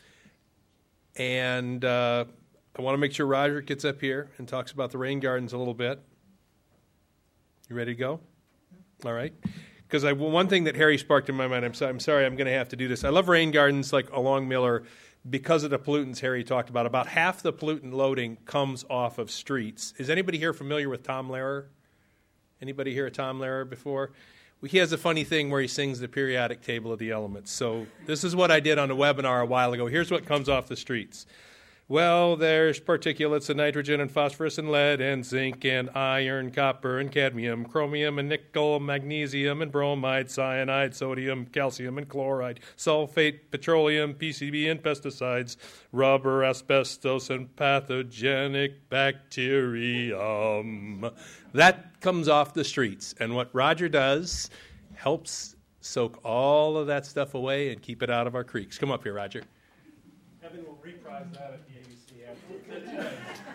And uh, I want to make sure Roger gets up here and talks about the rain gardens a little bit. You ready to go? All right. Because I, one thing that Harry sparked in my mind, I'm, so, I'm sorry, I'm going to have to do this. I love rain gardens like along Miller because of the pollutants Harry talked about. About half the pollutant loading comes off of streets. Is anybody here familiar with Tom Lehrer? Anybody hear of Tom Lehrer before? Well, he has a funny thing where he sings the periodic table of the elements. So this is what I did on a webinar a while ago. Here's what comes off the streets. Well, there's particulates of nitrogen and phosphorus and lead and zinc and iron, copper and cadmium, chromium and nickel, magnesium and bromide, cyanide, sodium, calcium and chloride, sulfate, petroleum, P C B and pesticides, rubber, asbestos, and pathogenic bacterium. That comes off the streets. And what Roger does helps soak all of that stuff away and keep it out of our creeks. Come up here, Roger. Kevin will reprise that at the A U C afterwards.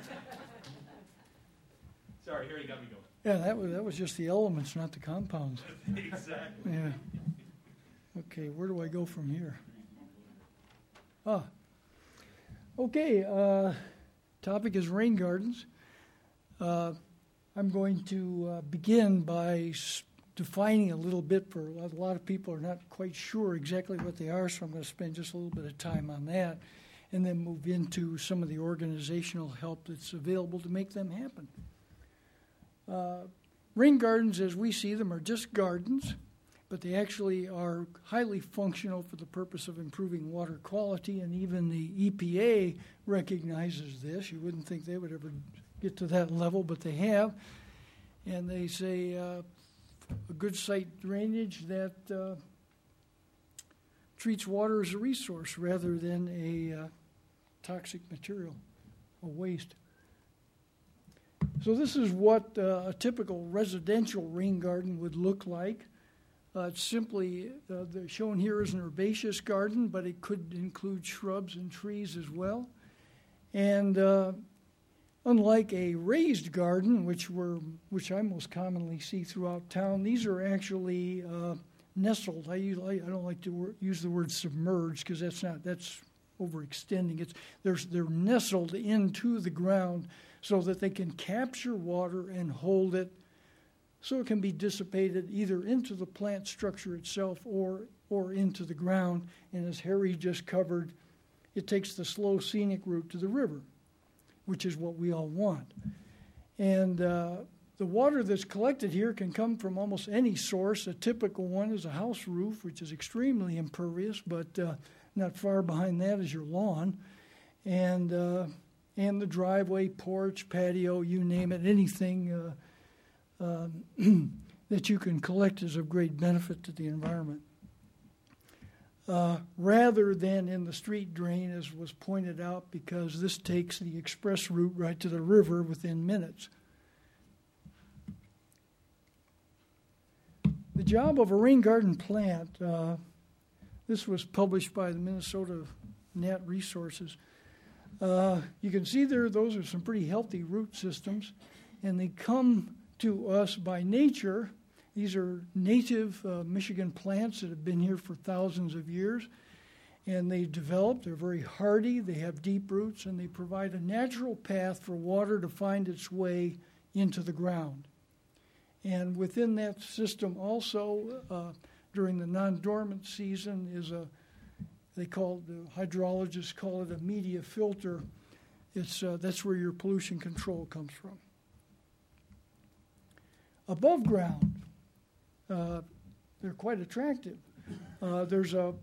Sorry, here you got me going. Yeah, that was that was just the elements, not the compounds. Exactly. Yeah. Okay, where do I go from here? Ah. Okay, uh, topic is rain gardens. Uh, I'm going to uh, begin by s- defining a little bit, for a lot of people are not quite sure exactly what they are, so I'm going to spend just a little bit of time on that and then move into some of the organizational help that's available to make them happen. Uh, rain gardens, as we see them, are just gardens, but they actually are highly functional for the purpose of improving water quality, and even the E P A recognizes this. You wouldn't think they would ever get to that level, but they have. And they say uh, a good site drainage that uh, treats water as a resource rather than a uh, toxic material, a waste. So this is what uh, a typical residential rain garden would look like. Uh, it's simply uh, the, shown here is an herbaceous garden, but it could include shrubs and trees as well. And uh, unlike a raised garden, which we're, which I most commonly see throughout town, these are actually uh, nestled. I, use, I don't like to wor- use the word submerged because that's not that's overextending. It's they're they're nestled into the ground so that they can capture water and hold it, so it can be dissipated either into the plant structure itself or or into the ground. And as Harry just covered, it takes the slow scenic route to the river, which is what we all want. And uh, the water that's collected here can come from almost any source. A typical one is a house roof, which is extremely impervious, but uh, not far behind that is your lawn. And uh, and the driveway, porch, patio, you name it, anything uh, Um, that you can collect is of great benefit to the environment. Uh, rather than in the street drain, as was pointed out, because this takes the express route right to the river within minutes. The job of a rain garden plant, uh, this was published by the Minnesota Nat Resources. Uh, you can see there, those are some pretty healthy root systems, and they come to us by nature. These are native uh, Michigan plants that have been here for thousands of years, and they developed. They're very hardy, they have deep roots, and they provide a natural path for water to find its way into the ground. And within that system also, uh, during the non-dormant season, is a, they call, the hydrologists call it a media filter. It's uh, that's where your pollution control comes from. Above ground, uh, they're quite attractive. Uh, there's a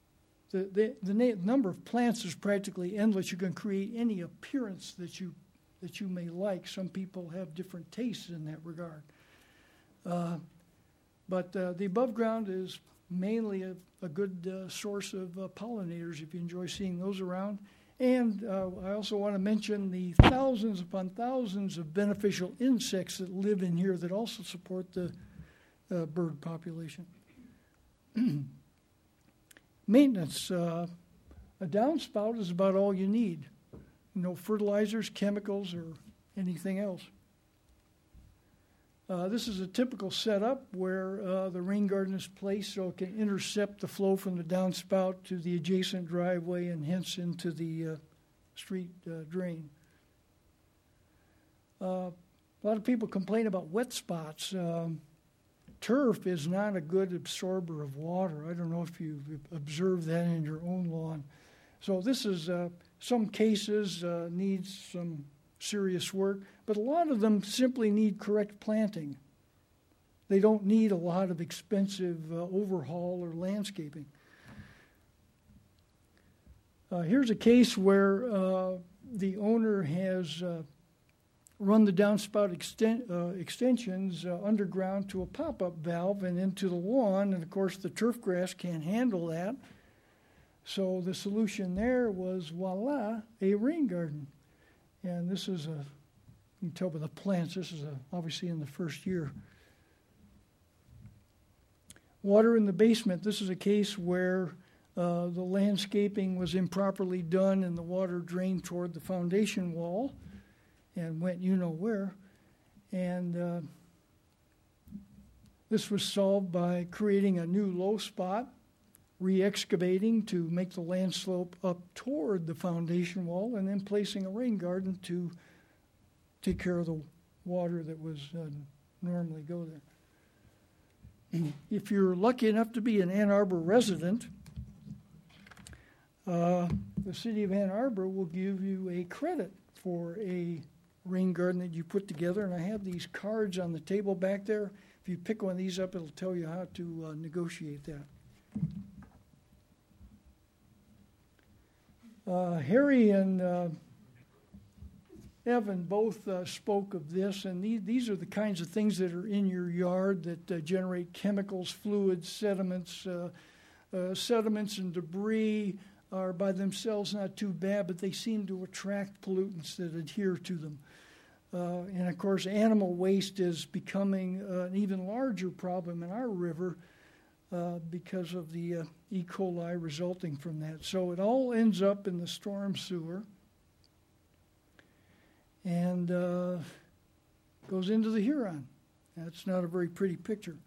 the the, the na- number of plants is practically endless. You can create any appearance that you that you may like. Some people have different tastes in that regard. Uh, but uh, the above ground is mainly a, a good uh, source of uh, pollinators if you enjoy seeing those around. And uh, I also want to mention the thousands upon thousands of beneficial insects that live in here that also support the uh, bird population. Maintenance. Uh, a downspout is about all you need. No fertilizers, chemicals, or anything else. Uh, this is a typical setup where uh, the rain garden is placed so it can intercept the flow from the downspout to the adjacent driveway and hence into the uh, street uh, drain. Uh, a lot of people complain about wet spots. Um, turf is not a good absorber of water. I don't know if you've observed that in your own lawn. So this is, uh, some cases uh, needs some serious work, but a lot of them simply need correct planting. They don't need a lot of expensive uh, overhaul or landscaping. Uh, here's a case where uh, the owner has uh, run the downspout exten- uh, extensions uh, underground to a pop-up valve and into the lawn, and of course the turf grass can't handle that. So the solution there was, voila, a rain garden. And this is a, you can tell by the plants, this is a, obviously in the first year. Water in the basement. This is a case where uh, the landscaping was improperly done and the water drained toward the foundation wall and went you know where. And uh, this was solved by creating a new low spot, re-excavating to make the land slope up toward the foundation wall, and then placing a rain garden to take care of the water that was uh, normally go there. If you're lucky enough to be an Ann Arbor resident, uh, the city of Ann Arbor will give you a credit for a rain garden that you put together, and I have these cards on the table back there. If you pick one of these up, it'll tell you how to uh, negotiate that. Uh, Harry and uh, Evan both uh, spoke of this, and these, these are the kinds of things that are in your yard that uh, generate chemicals, fluids, sediments. Uh, uh, sediments and debris are by themselves not too bad, but they seem to attract pollutants that adhere to them. Uh, and of course, animal waste is becoming uh, an even larger problem in our river Uh, because of the uh, E. coli resulting from that. So it all ends up in the storm sewer and uh, goes into the Huron. That's not a very pretty picture.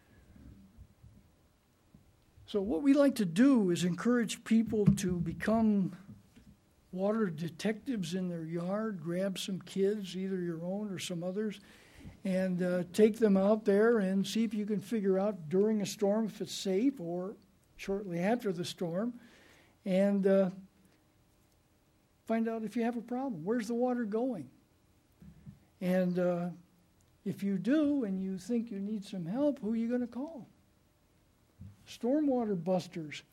So what we like to do is encourage people to become water detectives in their yard, grab some kids, either your own or some others, and uh, take them out there and see if you can figure out during a storm if it's safe or shortly after the storm, and uh, find out if you have a problem. Where's the water going? And uh, if you do and you think you need some help, who are you going to call? Stormwater busters.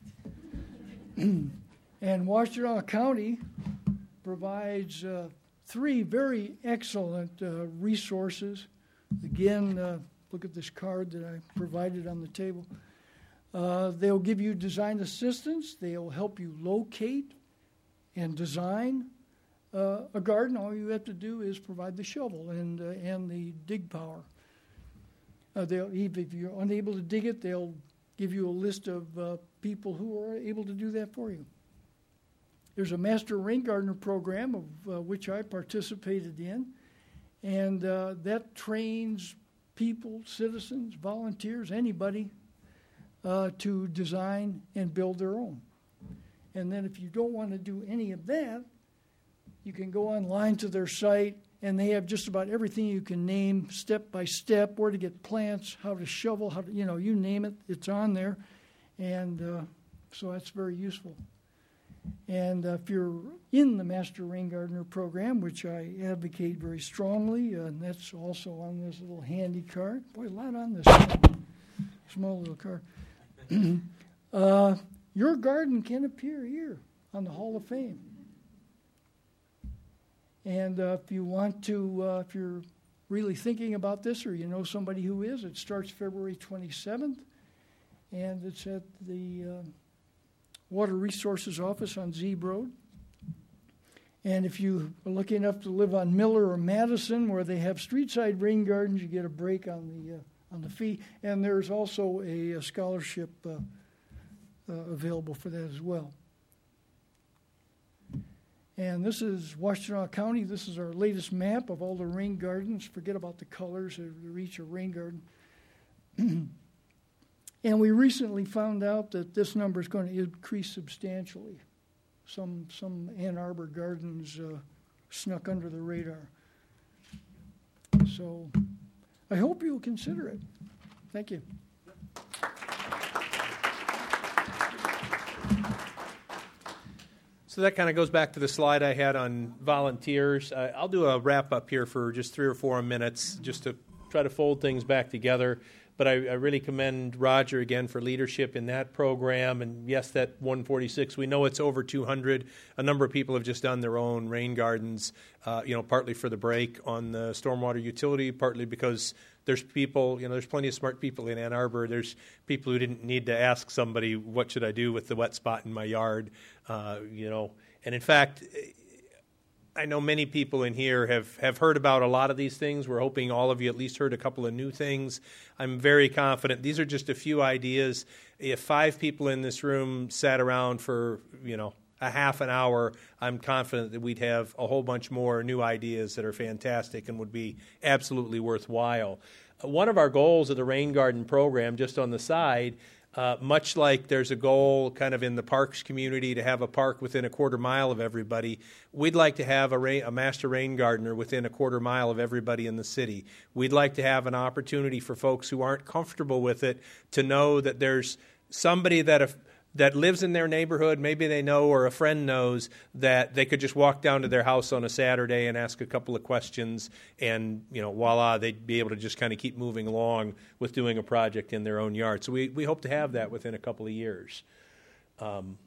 And Washtenaw County provides uh, three very excellent uh, resources. Again, uh, look at this card that I provided on the table. Uh, they'll give you design assistance. They'll help you locate and design uh, a garden. All you have to do is provide the shovel and uh, and the dig power. Uh, they'll, if you're unable to dig it, they'll give you a list of uh, people who are able to do that for you. There's a Master Rain Gardener program of uh, which I participated in, and uh, that trains people, citizens, volunteers, anybody, uh, to design and build their own. And then if you don't want to do any of that, you can go online to their site, and they have just about everything you can name step by step, where to get plants, how to shovel, how to, you know, you name it, it's on there. And uh, so that's very useful. And uh, if you're in the Master Rain Gardener program, which I advocate very strongly, uh, and that's also on this little handy card. Boy, a lot on this small little card. uh, your garden can appear here on the Hall of Fame. And uh, if you want to, uh, if you're really thinking about this or you know somebody who is, it starts February twenty-seventh, and it's at the uh, Water Resources Office on Zeeb Road. And if you are lucky enough to live on Miller or Madison, where they have street-side rain gardens, you get a break on the uh, on the fee. And there's also a, a scholarship uh, uh, available for that as well. And this is Washtenaw County. This is our latest map of all the rain gardens. Forget about the colors to reach a rain garden. And we recently found out that this number is going to increase substantially. Some some Ann Arbor gardens uh, snuck under the radar. So I hope you'll consider it. Thank you. So that kind of goes back to the slide I had on volunteers. Uh, I'll do a wrap up here for just three or four minutes just to try to fold things back together. But I, I really commend Roger again for leadership in that program. And yes, that one forty-six, we know it's over two hundred. A number of people have just done their own rain gardens, uh, you know, partly for the break on the stormwater utility, partly because there's people, you know, there's plenty of smart people in Ann Arbor. There's people who didn't need to ask somebody, what should I do with the wet spot in my yard, uh, you know. And in fact, I know many people in here have, have heard about a lot of these things. We're hoping all of you at least heard a couple of new things. I'm very confident. These are just a few ideas. If five people in this room sat around for, you know, a half an hour, I'm confident that we'd have a whole bunch more new ideas that are fantastic and would be absolutely worthwhile. Uh, one of our goals of the Rain Garden program, just on the side, Uh, much like there's a goal kind of in the parks community to have a park within a quarter mile of everybody, we'd like to have a, rain, a master rain gardener within a quarter mile of everybody in the city. We'd like to have an opportunity for folks who aren't comfortable with it to know that there's somebody that if, that lives in their neighborhood, maybe they know or a friend knows, that they could just walk down to their house on a Saturday and ask a couple of questions and, you know, voila, they'd be able to just kind of keep moving along with doing a project in their own yard. So we, we hope to have that within a couple of years. Um,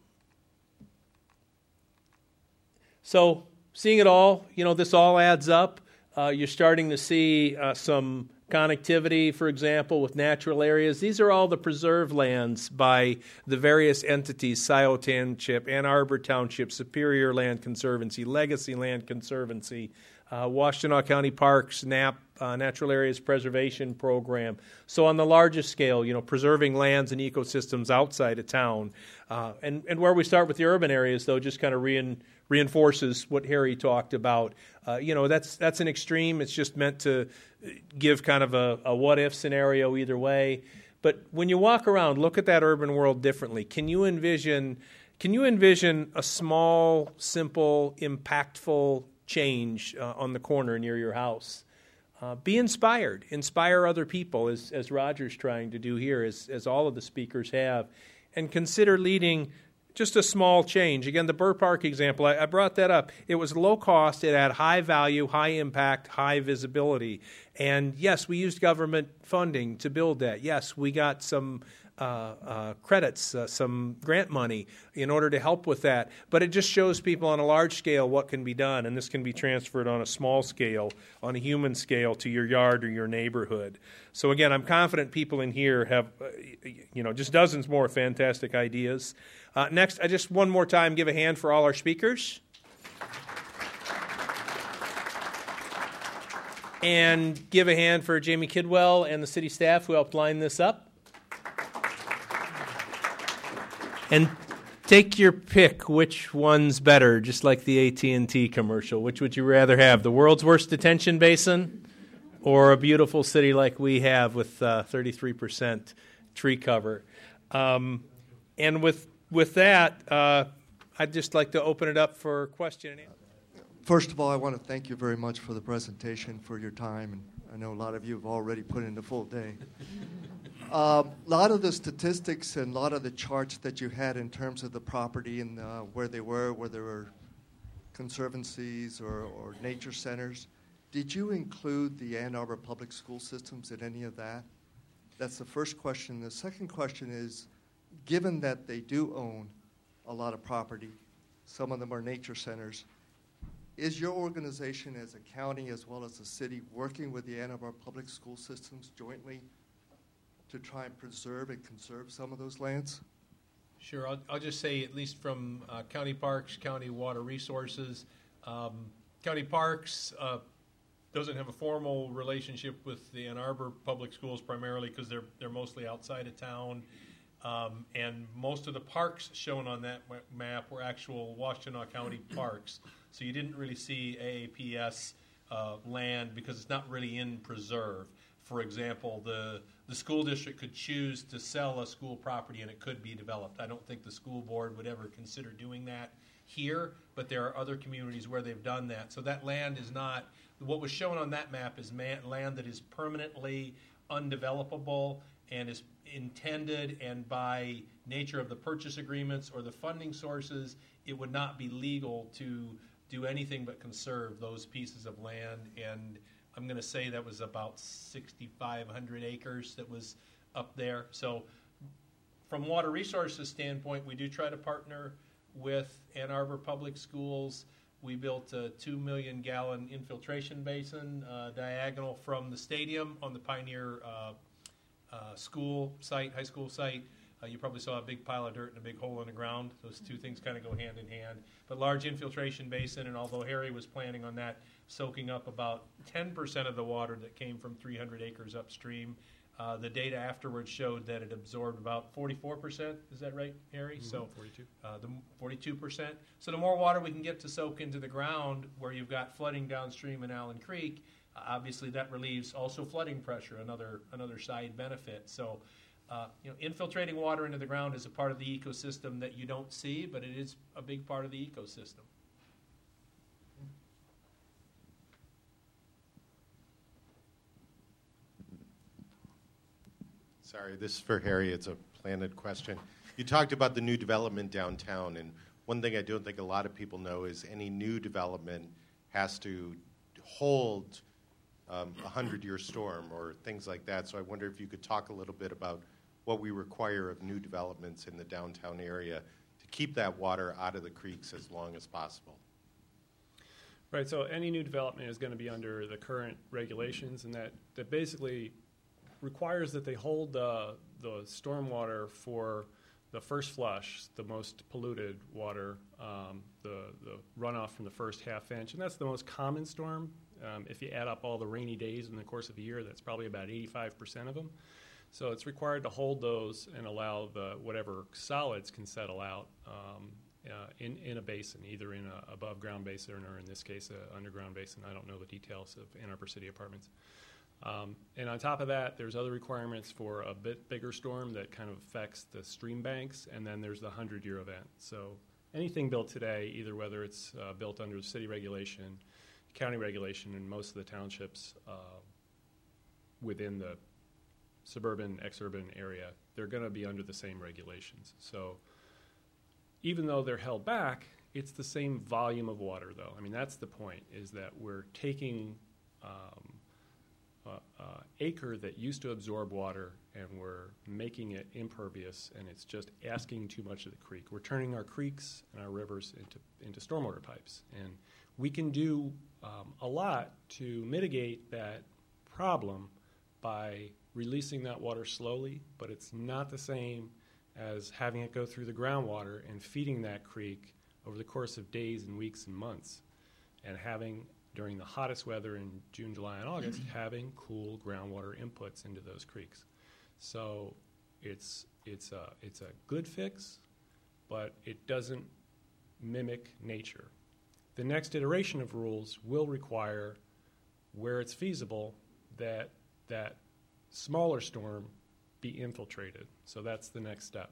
so seeing it all, you know, this all adds up. Uh, you're starting to see uh, some connectivity, for example, with natural areas. These are all the preserved lands by the various entities: Scioto Township, Ann Arbor Township, Superior Land Conservancy, Legacy Land Conservancy, uh, Washtenaw County Parks, N A P, uh, Natural Areas Preservation Program. So on the largest scale, you know, preserving lands and ecosystems outside of town. Uh, and, and where we start with the urban areas, though, just kind of rein, reinforces what Harry talked about. Uh, you know, that's that's an extreme. It's just meant to give kind of a, a what-if scenario either way. But when you walk around, look at that urban world differently. Can you envision, can you envision a small, simple, impactful change uh, on the corner near your house? Uh, be inspired. Inspire other people, as, as Roger's trying to do here, as, as all of the speakers have. And consider leading just a small change. Again, the Burr Park example, I, I brought that up. It was low cost. It had high value, high impact, high visibility. And yes, we used government funding to build that. Yes, we got some uh, uh, credits, uh, some grant money in order to help with that. But it just shows people on a large scale what can be done. And this can be transferred on a small scale, on a human scale, to your yard or your neighborhood. So again, I'm confident people in here have, uh, you know, just dozens more fantastic ideas. Uh, next, I just one more time give a hand for all our speakers. And give a hand for Jamie Kidwell and the city staff who helped line this up. And take your pick, which one's better, just like the A T and T commercial. Which would you rather have, the world's worst detention basin or a beautiful city like we have with uh, thirty-three percent tree cover? Um, and with with that, uh, I'd just like to open it up for question and answer. First of all, I want to thank you very much for the presentation, for your time, and I know a lot of you have already put in the full day. A uh, lot of the statistics and a lot of the charts that you had in terms of the property and uh, where they were, where there were conservancies or, or nature centers, did you include the Ann Arbor public school systems in any of that? That's the first question. The second question is, given that they do own a lot of property, some of them are nature centers, is your organization as a county as well as a city working with the Ann Arbor Public School Systems jointly to try and preserve and conserve some of those lands? Sure. I'll, I'll just say, at least from uh, county parks, county water resources, um, county parks uh, doesn't have a formal relationship with the Ann Arbor Public Schools primarily because they're they're mostly outside of town. Um, and most of the parks shown on that map were actual Washtenaw County parks. So you didn't really see A A P S uh, land because it's not really in preserve. For example, the, the school district could choose to sell a school property and it could be developed. I don't think the school board would ever consider doing that here, but there are other communities where they've done that. So that land is not, what was shown on that map is man, land that is permanently undevelopable and is intended, and by nature of the purchase agreements or the funding sources, it would not be legal to do anything but conserve those pieces of land. And I'm going to say that was about sixty-five hundred acres that was up there. So from water resources standpoint, we do try to partner with Ann Arbor Public Schools. We built a two million gallon infiltration basin uh, diagonal from the stadium on the Pioneer uh, uh, school site, high school site. Uh, you probably saw a big pile of dirt and a big hole in the ground. Those two things kind of go hand in hand. But large infiltration basin, and although Harry was planning on that soaking up about ten percent of the water that came from three hundred acres upstream, uh, the data afterwards showed that it absorbed about forty-four percent. Is that right, Harry? Mm-hmm. So forty-two. Uh, the forty-two percent. So the more water we can get to soak into the ground where you've got flooding downstream in Allen Creek, uh, obviously that relieves also flooding pressure, another another side benefit. So uh, you know, infiltrating water into the ground is a part of the ecosystem that you don't see, but it is a big part of the ecosystem. Sorry, this is for Harry. It's a planted question. You talked about the new development downtown, and one thing I don't think a lot of people know is any new development has to hold um, a hundred-year storm or things like that. So I wonder if you could talk a little bit about what we require of new developments in the downtown area to keep that water out of the creeks as long as possible. Right, so any new development is going to be under the current regulations, and that, that basically requires that they hold uh, the stormwater for the first flush, the most polluted water, um, the, the runoff from the first half inch, and that's the most common storm. Um, if you add up all the rainy days in the course of a year, that's probably about eighty-five percent of them. So it's required to hold those and allow the whatever solids can settle out um, uh, in, in a basin, either in a above ground basin or in this case, an underground basin. I don't know the details of Ann Arbor City Apartments. Um, and on top of that, there's other requirements for a bit bigger storm that kind of affects the stream banks, and then there's the hundred-year event. So anything built today, either whether it's uh, built under city regulation, county regulation, and most of the townships uh, within the suburban, exurban area, they're going to be under the same regulations. So even though they're held back, it's the same volume of water, though. I mean, that's the point, is that we're taking um, Uh, uh, acre that used to absorb water, and we're making it impervious, and it's just asking too much of the creek. We're turning our creeks and our rivers into into stormwater pipes, and we can do um, a lot to mitigate that problem by releasing that water slowly, but it's not the same as having it go through the groundwater and feeding that creek over the course of days and weeks and months, and having during the hottest weather in June, July, and August, having cool groundwater inputs into those creeks. So it's it's a it's a good fix, but it doesn't mimic nature. The next iteration of rules will require, where it's feasible, that that smaller storm be infiltrated. So that's the next step.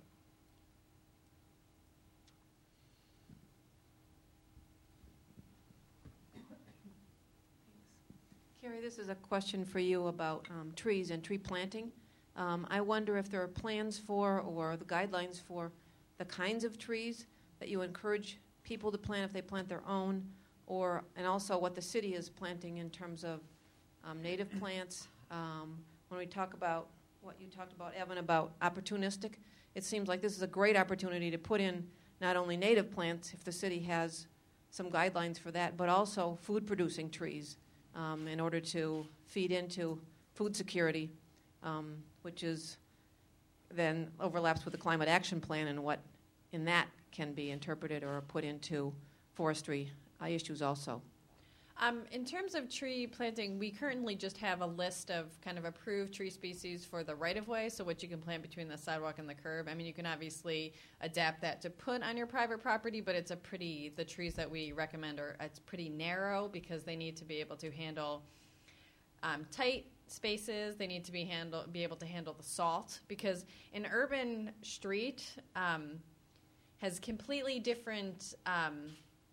Carrie, this is a question for you about um, trees and tree planting. Um, I wonder if there are plans for or the guidelines for the kinds of trees that you encourage people to plant if they plant their own, or and also what the city is planting in terms of um, native plants. Um, when we talk about what you talked about, Evan, about opportunistic, it seems like this is a great opportunity to put in not only native plants if the city has some guidelines for that, but also food-producing trees um, in order to feed into food security, um, which is then overlaps with the Climate Action Plan and what in that can be interpreted or put into forestry uh, issues also. Um, in terms of tree planting, we currently just have a list of kind of approved tree species for the right-of-way, so what you can plant between the sidewalk and the curb. I mean, you can obviously adapt that to put on your private property, but it's a pretty, the trees that we recommend are, it's pretty narrow because they need to be able to handle um, tight spaces. They need to be handle, be able to handle the salt, because an urban street um, has completely different um,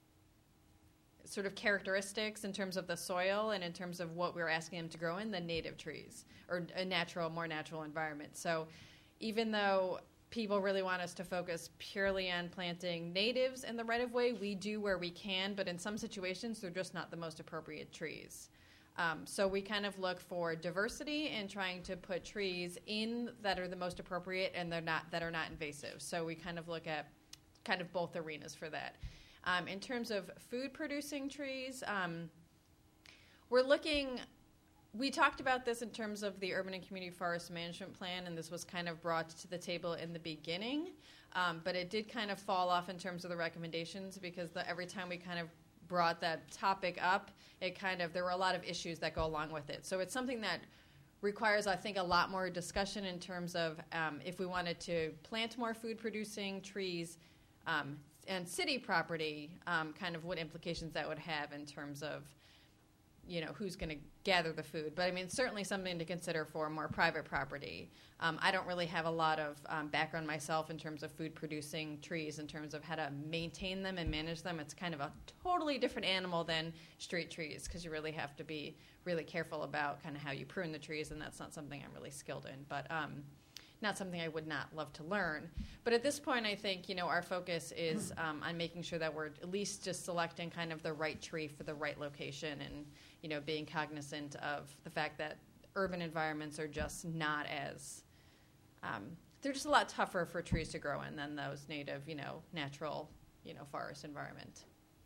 sort of characteristics in terms of the soil and in terms of what we're asking them to grow in than native trees or a natural, more natural environment. So even though people really want us to focus purely on planting natives in the right-of-way, we do where we can, but in some situations they're just not the most appropriate trees. Um, so we kind of look for diversity in trying to put trees in that are the most appropriate and they're not, that are not invasive. So we kind of look at kind of both arenas for that. Um, in terms of food-producing trees, um, we're looking, we talked about this in terms of the Urban and Community Forest Management Plan, and this was kind of brought to the table in the beginning, um, but it did kind of fall off in terms of the recommendations because the, every time we kind of brought that topic up, it kind of, there were a lot of issues that go along with it. So it's something that requires, I think, a lot more discussion in terms of um, if we wanted to plant more food-producing trees, um, and city property, um, kind of what implications that would have in terms of, you know, who's going to gather the food. But, I mean, certainly something to consider for more private property. Um, I don't really have a lot of um, background myself in terms of food-producing trees, in terms of how to maintain them and manage them. It's kind of a totally different animal than street trees because you really have to be really careful about kind of how you prune the trees, and that's not something I'm really skilled in. But um, not something I would not love to learn. But at this point, I think, you know, our focus is um, on making sure that we're at least just selecting kind of the right tree for the right location and, you know, being cognizant of the fact that urban environments are just not as, um, they're just a lot tougher for trees to grow in than those native, you know, natural, you know, forest environment.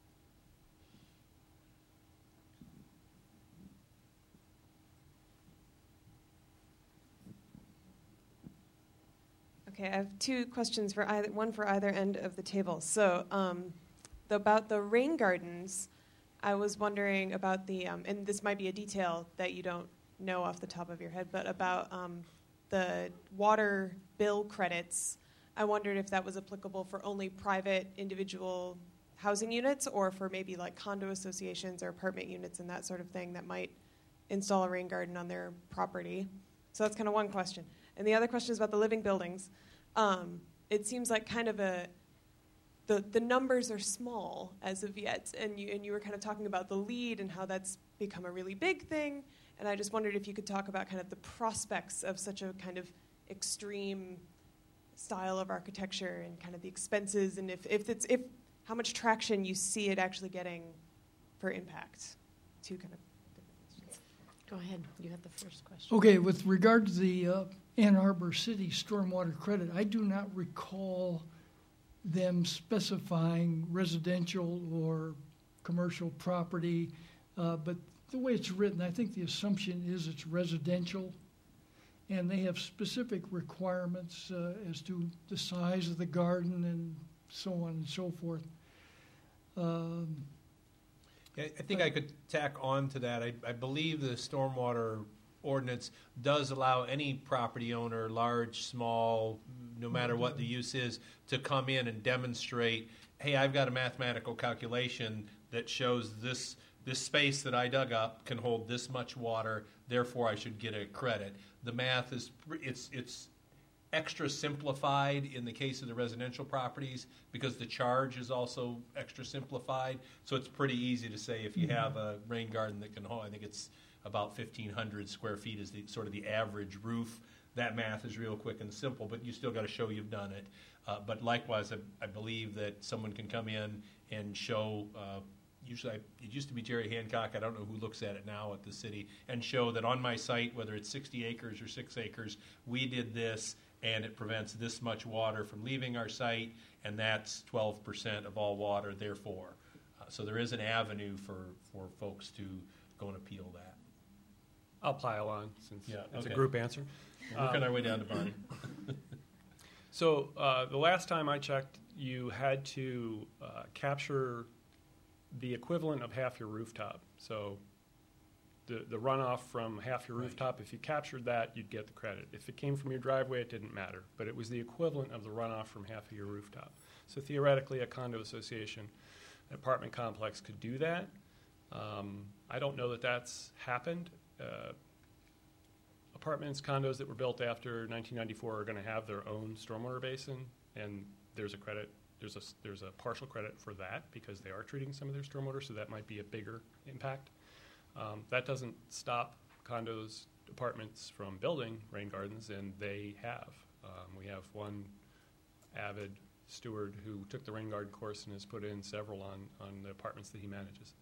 Okay, I have two questions for either, one for either end of the table. So um, the, about the rain gardens, I was wondering about the, um, and this might be a detail that you don't know off the top of your head, but about um, the water bill credits. I wondered if that was applicable for only private individual housing units or for maybe like condo associations or apartment units and that sort of thing that might install a rain garden on their property. So that's kind of one question. And the other question is about the living buildings. Um, it seems like kind of a, the the numbers are small as of yet, and you and you were kind of talking about the LEED and how that's become a really big thing, and I just wondered if you could talk about kind of the prospects of such a kind of extreme style of architecture and kind of the expenses, and if, if it's if how much traction you see it actually getting for impact. Two kind of different questions. Go ahead. You had the first question. Okay, with regard to the uh, Ann Arbor City stormwater credit, I do not recall them specifying residential or commercial property, uh, but the way it's written, I think the assumption is it's residential, and they have specific requirements uh, as to the size of the garden and so on and so forth. Um, I think I could tack on to that. I, I believe the stormwater ordinance does allow any property owner, large, small, no matter what the use is, to come in and demonstrate, hey, I've got a mathematical calculation that shows this this space that I dug up can hold this much water, therefore I should get a credit. The math is it's it's extra simplified in the case of the residential properties because the charge is also extra simplified. So it's pretty easy to say if you have a rain garden that can hold, I think it's about fifteen hundred square feet is the sort of the average roof. That math is real quick and simple, but you still got to show you've done it. Uh, but likewise, I, I believe that someone can come in and show, uh, usually I, it used to be Jerry Hancock, I don't know who looks at it now at the city, and show that on my site, whether it's sixty acres or six acres, we did this, and it prevents this much water from leaving our site, and that's twelve percent of all water, therefore. Uh, so there is an avenue for, for folks to go and appeal that. I'll pile on since Yeah, it's okay. a group answer. We're working our way down to Bonnie. So uh, the last time I checked, you had to uh, capture the equivalent of half your rooftop. So the, the runoff from half your Right. rooftop, if you captured that, you'd get the credit. If it came from your driveway, it didn't matter. But it was the equivalent of the runoff from half of your rooftop. So theoretically, a condo association, an apartment complex could do that. Um, I don't know that that's happened. Uh, apartments, condos that were built after nineteen ninety-four are going to have their own stormwater basin, and there's a credit, there's a, there's a partial credit for that because they are treating some of their stormwater, so that might be a bigger impact. Um, that doesn't stop condos, apartments from building rain gardens, and they have. Um, we have one avid steward who took the rain garden course and has put in several on, on the apartments that he manages.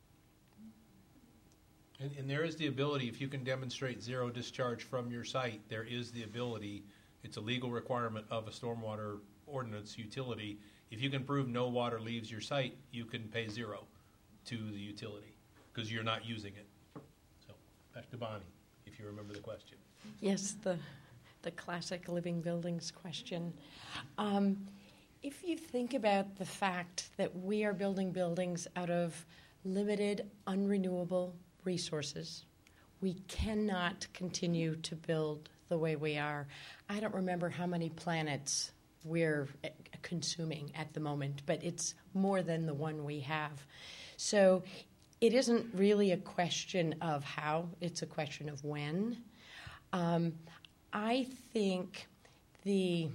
And, and there is the ability, if you can demonstrate zero discharge from your site, there is the ability, it's a legal requirement of a stormwater ordinance utility. If you can prove no water leaves your site, you can pay zero to the utility because you're not using it. So back to Bonnie, if you remember the question. Yes, the, the classic living buildings question. Um, if you think about the fact that we are building buildings out of limited, unrenewable resources, we cannot continue to build the way we are. I don't remember how many planets we're uh, consuming at the moment, but it's more than the one we have. So it isn't really a question of how, it's a question of when. Um, I think the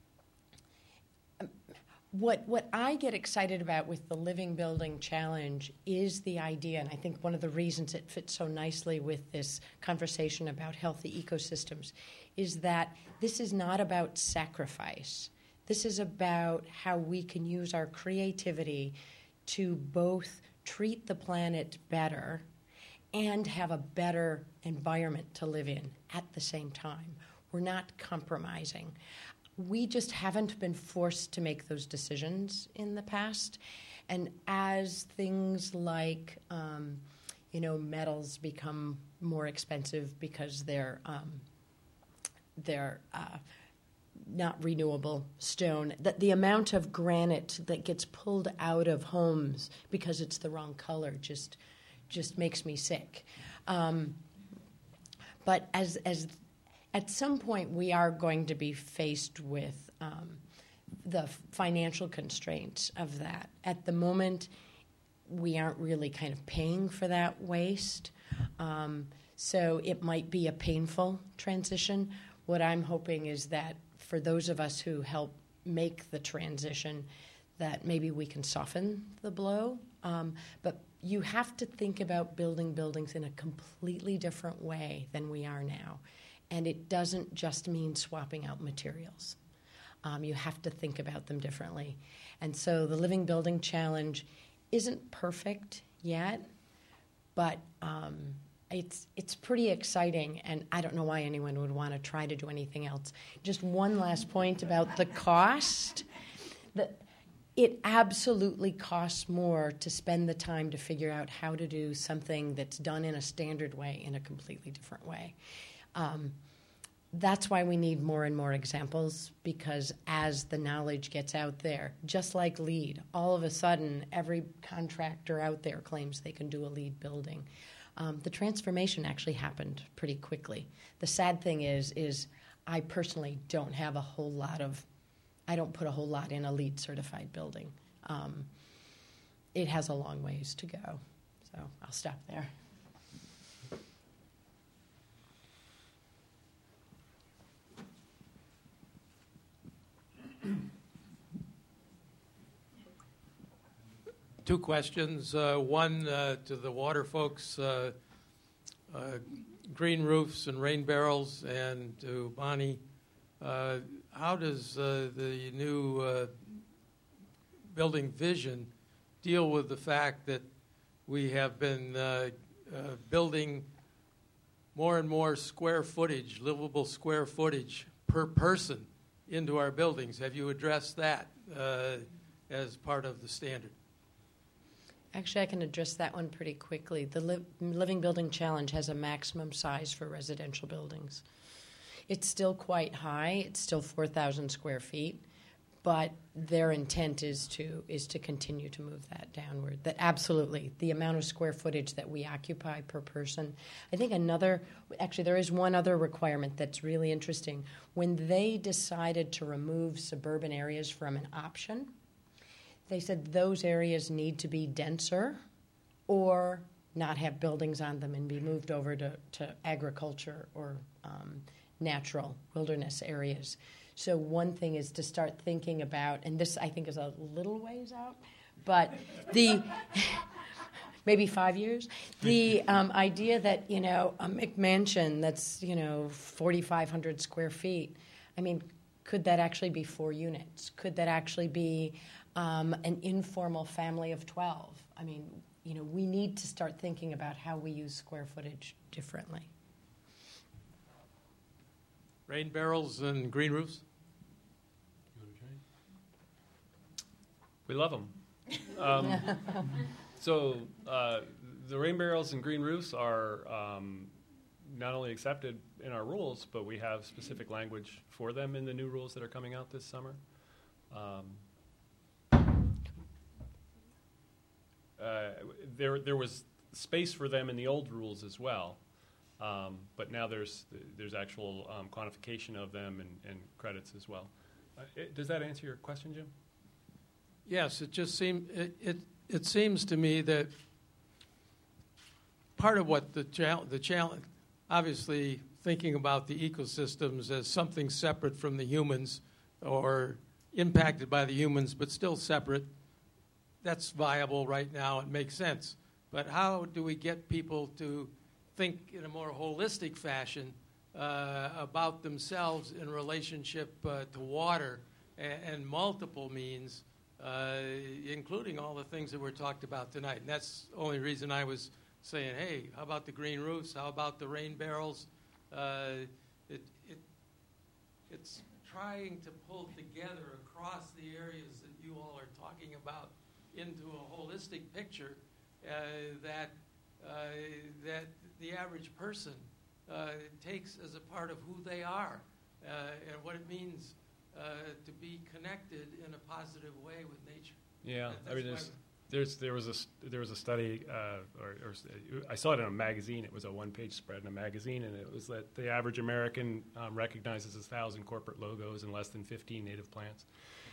What what I get excited about with the Living Building Challenge is the idea, and I think one of the reasons it fits so nicely with this conversation about healthy ecosystems, is that this is not about sacrifice. This is about how we can use our creativity to both treat the planet better and have a better environment to live in at the same time. We're not compromising. We just haven't been forced to make those decisions in the past. And as things like, um, you know, metals become more expensive because they're um, they're uh, not renewable, stone, that the amount of granite that gets pulled out of homes because it's the wrong color just just makes me sick. Um, but as as At some point, we are going to be faced with um, the financial constraints of that. At the moment, we aren't really kind of paying for that waste. Um, so it might be a painful transition. What I'm hoping is that for those of us who help make the transition, that maybe we can soften the blow. Um, but you have to think about building buildings in a completely different way than we are now. And it doesn't just mean swapping out materials. Um, you have to think about them differently. And so the Living Building Challenge isn't perfect yet, but um, it's it's pretty exciting, and I don't know why anyone would want to try to do anything else. Just one last point about the cost. The, it absolutely costs more to spend the time to figure out how to do something that's done in a standard way in a completely different way. Um, that's why we need more and more examples, because as the knowledge gets out there, just like LEED, all of a sudden every contractor out there claims they can do a LEED building. Um, the transformation actually happened pretty quickly. The sad thing is, is I personally don't have a whole lot of, I don't put a whole lot in a LEED certified building. Um, it has a long ways to go. So I'll stop there. Two questions. Uh, one uh, to the water folks, uh, uh, green roofs and rain barrels, and to Bonnie. Uh, how does uh, the new uh, building vision deal with the fact that we have been uh, uh, building more and more square footage, livable square footage per person into our buildings? Have you addressed that uh, as part of the standard? Actually, I can address that one pretty quickly. The li- Living Building Challenge has a maximum size for residential buildings. It's still quite high. It's still four thousand square feet, but their intent is to is to continue to move that downward. That absolutely, the amount of square footage that we occupy per person. I think another, actually, there is one other requirement that's really interesting. When they decided to remove suburban areas from an option, they said those areas need to be denser or not have buildings on them and be moved over to, to agriculture or um, natural wilderness areas. So one thing is to start thinking about, and this I think is a little ways out, but the maybe five years, the um, idea that, you know, a McMansion that's, you know, forty-five hundred square feet, I mean, could that actually be four units? Could that actually be um, an informal family of twelve? I mean, you know, we need to start thinking about how we use square footage differently. Rain barrels and green roofs? We love them. Um, so uh, the rain barrels and green roofs are um, not only accepted in our rules, but we have specific language for them in the new rules that are coming out this summer. Um, uh, there, there was space for them in the old rules as well, um, but now there's there's actual um, quantification of them and, and credits as well. Uh, it, does that answer your question, Jim? Yes, it just seems it, it it seems to me that part of what the challenge, the challenge, obviously thinking about the ecosystems as something separate from the humans or impacted by the humans, but still separate. That's viable right now. It makes sense. But how do we get people to think in a more holistic fashion uh, about themselves in relationship uh, to water and, and multiple means? Uh, including all the things that were talked about tonight. And that's the only reason I was saying, hey, how about the green roofs? How about the rain barrels? Uh, it, it, it's trying to pull together across the areas that you all are talking about into a holistic picture uh, that, uh, that the average person uh, takes as a part of who they are uh, and what it means Uh, to be connected in a positive way with nature. Yeah, That, I mean, there's, there's there was a there was a study, uh, or, or I saw it in a magazine. It was a one-page spread in a magazine, and it was that the average American um, recognizes a thousand corporate logos and less than fifteen native plants.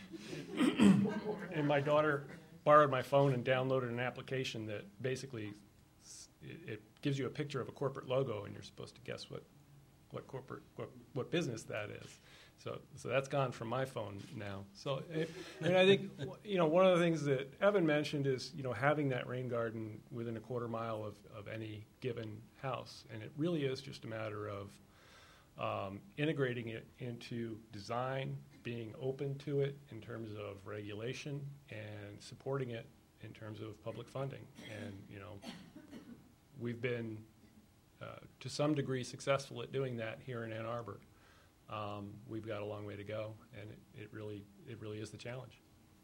And my daughter borrowed my phone and downloaded an application that basically it, it gives you a picture of a corporate logo, and you're supposed to guess what what corporate what, what business that is. So, so that's gone from my phone now. So, it, and I think, you know, one of the things that Evan mentioned is, you know, having that rain garden within a quarter mile of, of any given house. And it really is just a matter of um, integrating it into design, being open to it in terms of regulation, and supporting it in terms of public funding. And, you know, we've been, uh, to some degree, successful at doing that here in Ann Arbor. Um, we've got a long way to go, and it, it really it really is the challenge.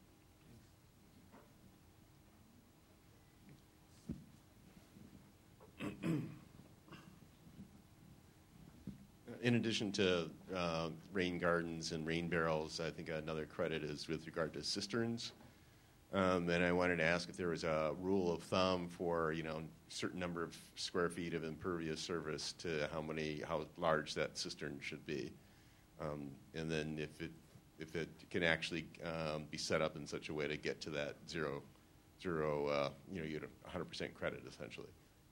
In addition to uh, rain gardens and rain barrels, I think another credit is with regard to cisterns. Um, and I wanted to ask if there was a rule of thumb for, you know, certain number of square feet of impervious surface to how many how large that cistern should be. Um, and then if it if it can actually um, be set up in such a way to get to that zero, zero uh, you know, you get one hundred percent credit essentially.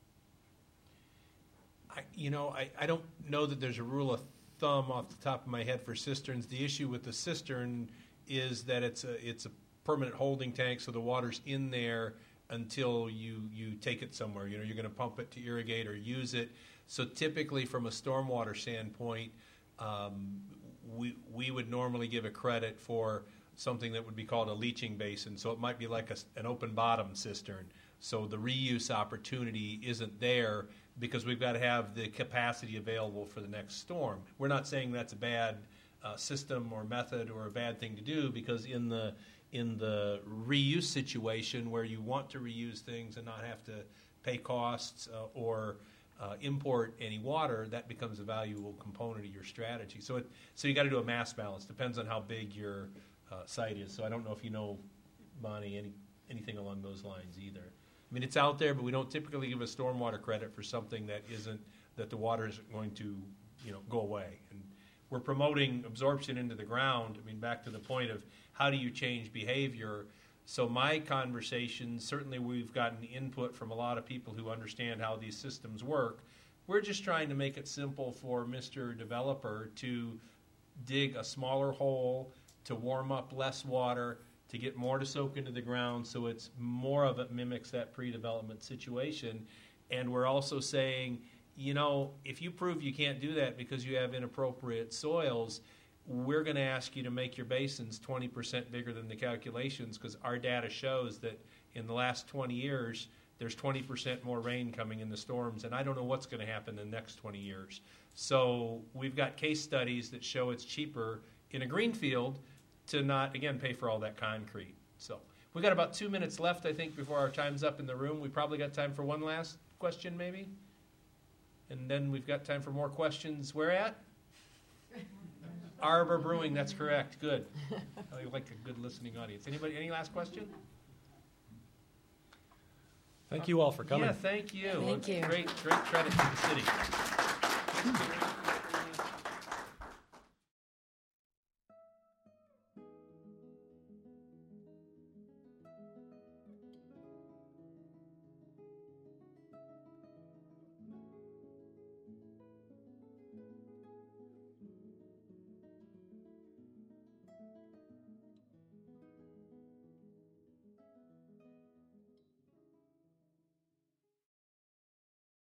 I, you know, I, I don't know that there's a rule of thumb off the top of my head for cisterns. The issue with the cistern is that it's a it's a permanent holding tank, so the water's in there until you, you take it somewhere. You know, you're going to pump it to irrigate or use it. So typically, from a stormwater standpoint, Um, we we would normally give a credit for something that would be called a leaching basin. So it might be like a, an open bottom cistern. So the reuse opportunity isn't there because we've got to have the capacity available for the next storm. We're not saying that's a bad uh, system or method or a bad thing to do, because in the in the reuse situation where you want to reuse things and not have to pay costs uh, or uh, import any water, that becomes a valuable component of your strategy. So, it, so you got to do a mass balance. Depends on how big your uh, site is. So I don't know if you know, Bonnie, any anything along those lines either. I mean, it's out there, but we don't typically give a stormwater credit for something that isn't that the water is going to, you know, go away. And we're promoting absorption into the ground. I mean, back to the point of how do you change behavior. So my conversations, certainly we've gotten input from a lot of people who understand how these systems work. We're just trying to make it simple for Mister Developer to dig a smaller hole, to warm up less water, to get more to soak into the ground, so it's more of it mimics that pre-development situation. And we're also saying, you know, if you prove you can't do that because you have inappropriate soils, we're going to ask you to make your basins twenty percent bigger than the calculations, because our data shows that in the last twenty years, there's twenty percent more rain coming in the storms, and I don't know what's going to happen in the next twenty years. So we've got case studies that show it's cheaper in a green field to not, again, pay for all that concrete. So we've got about two minutes left, I think, before our time's up in the room. We probably got time for one last question, maybe? And then we've got time for more questions. Where at? Arbor Brewing, that's correct. Good. I like a good listening audience. Anybody, any last question? Thank you all for coming. Yeah, thank you. Thank you. Great, great credit to the city.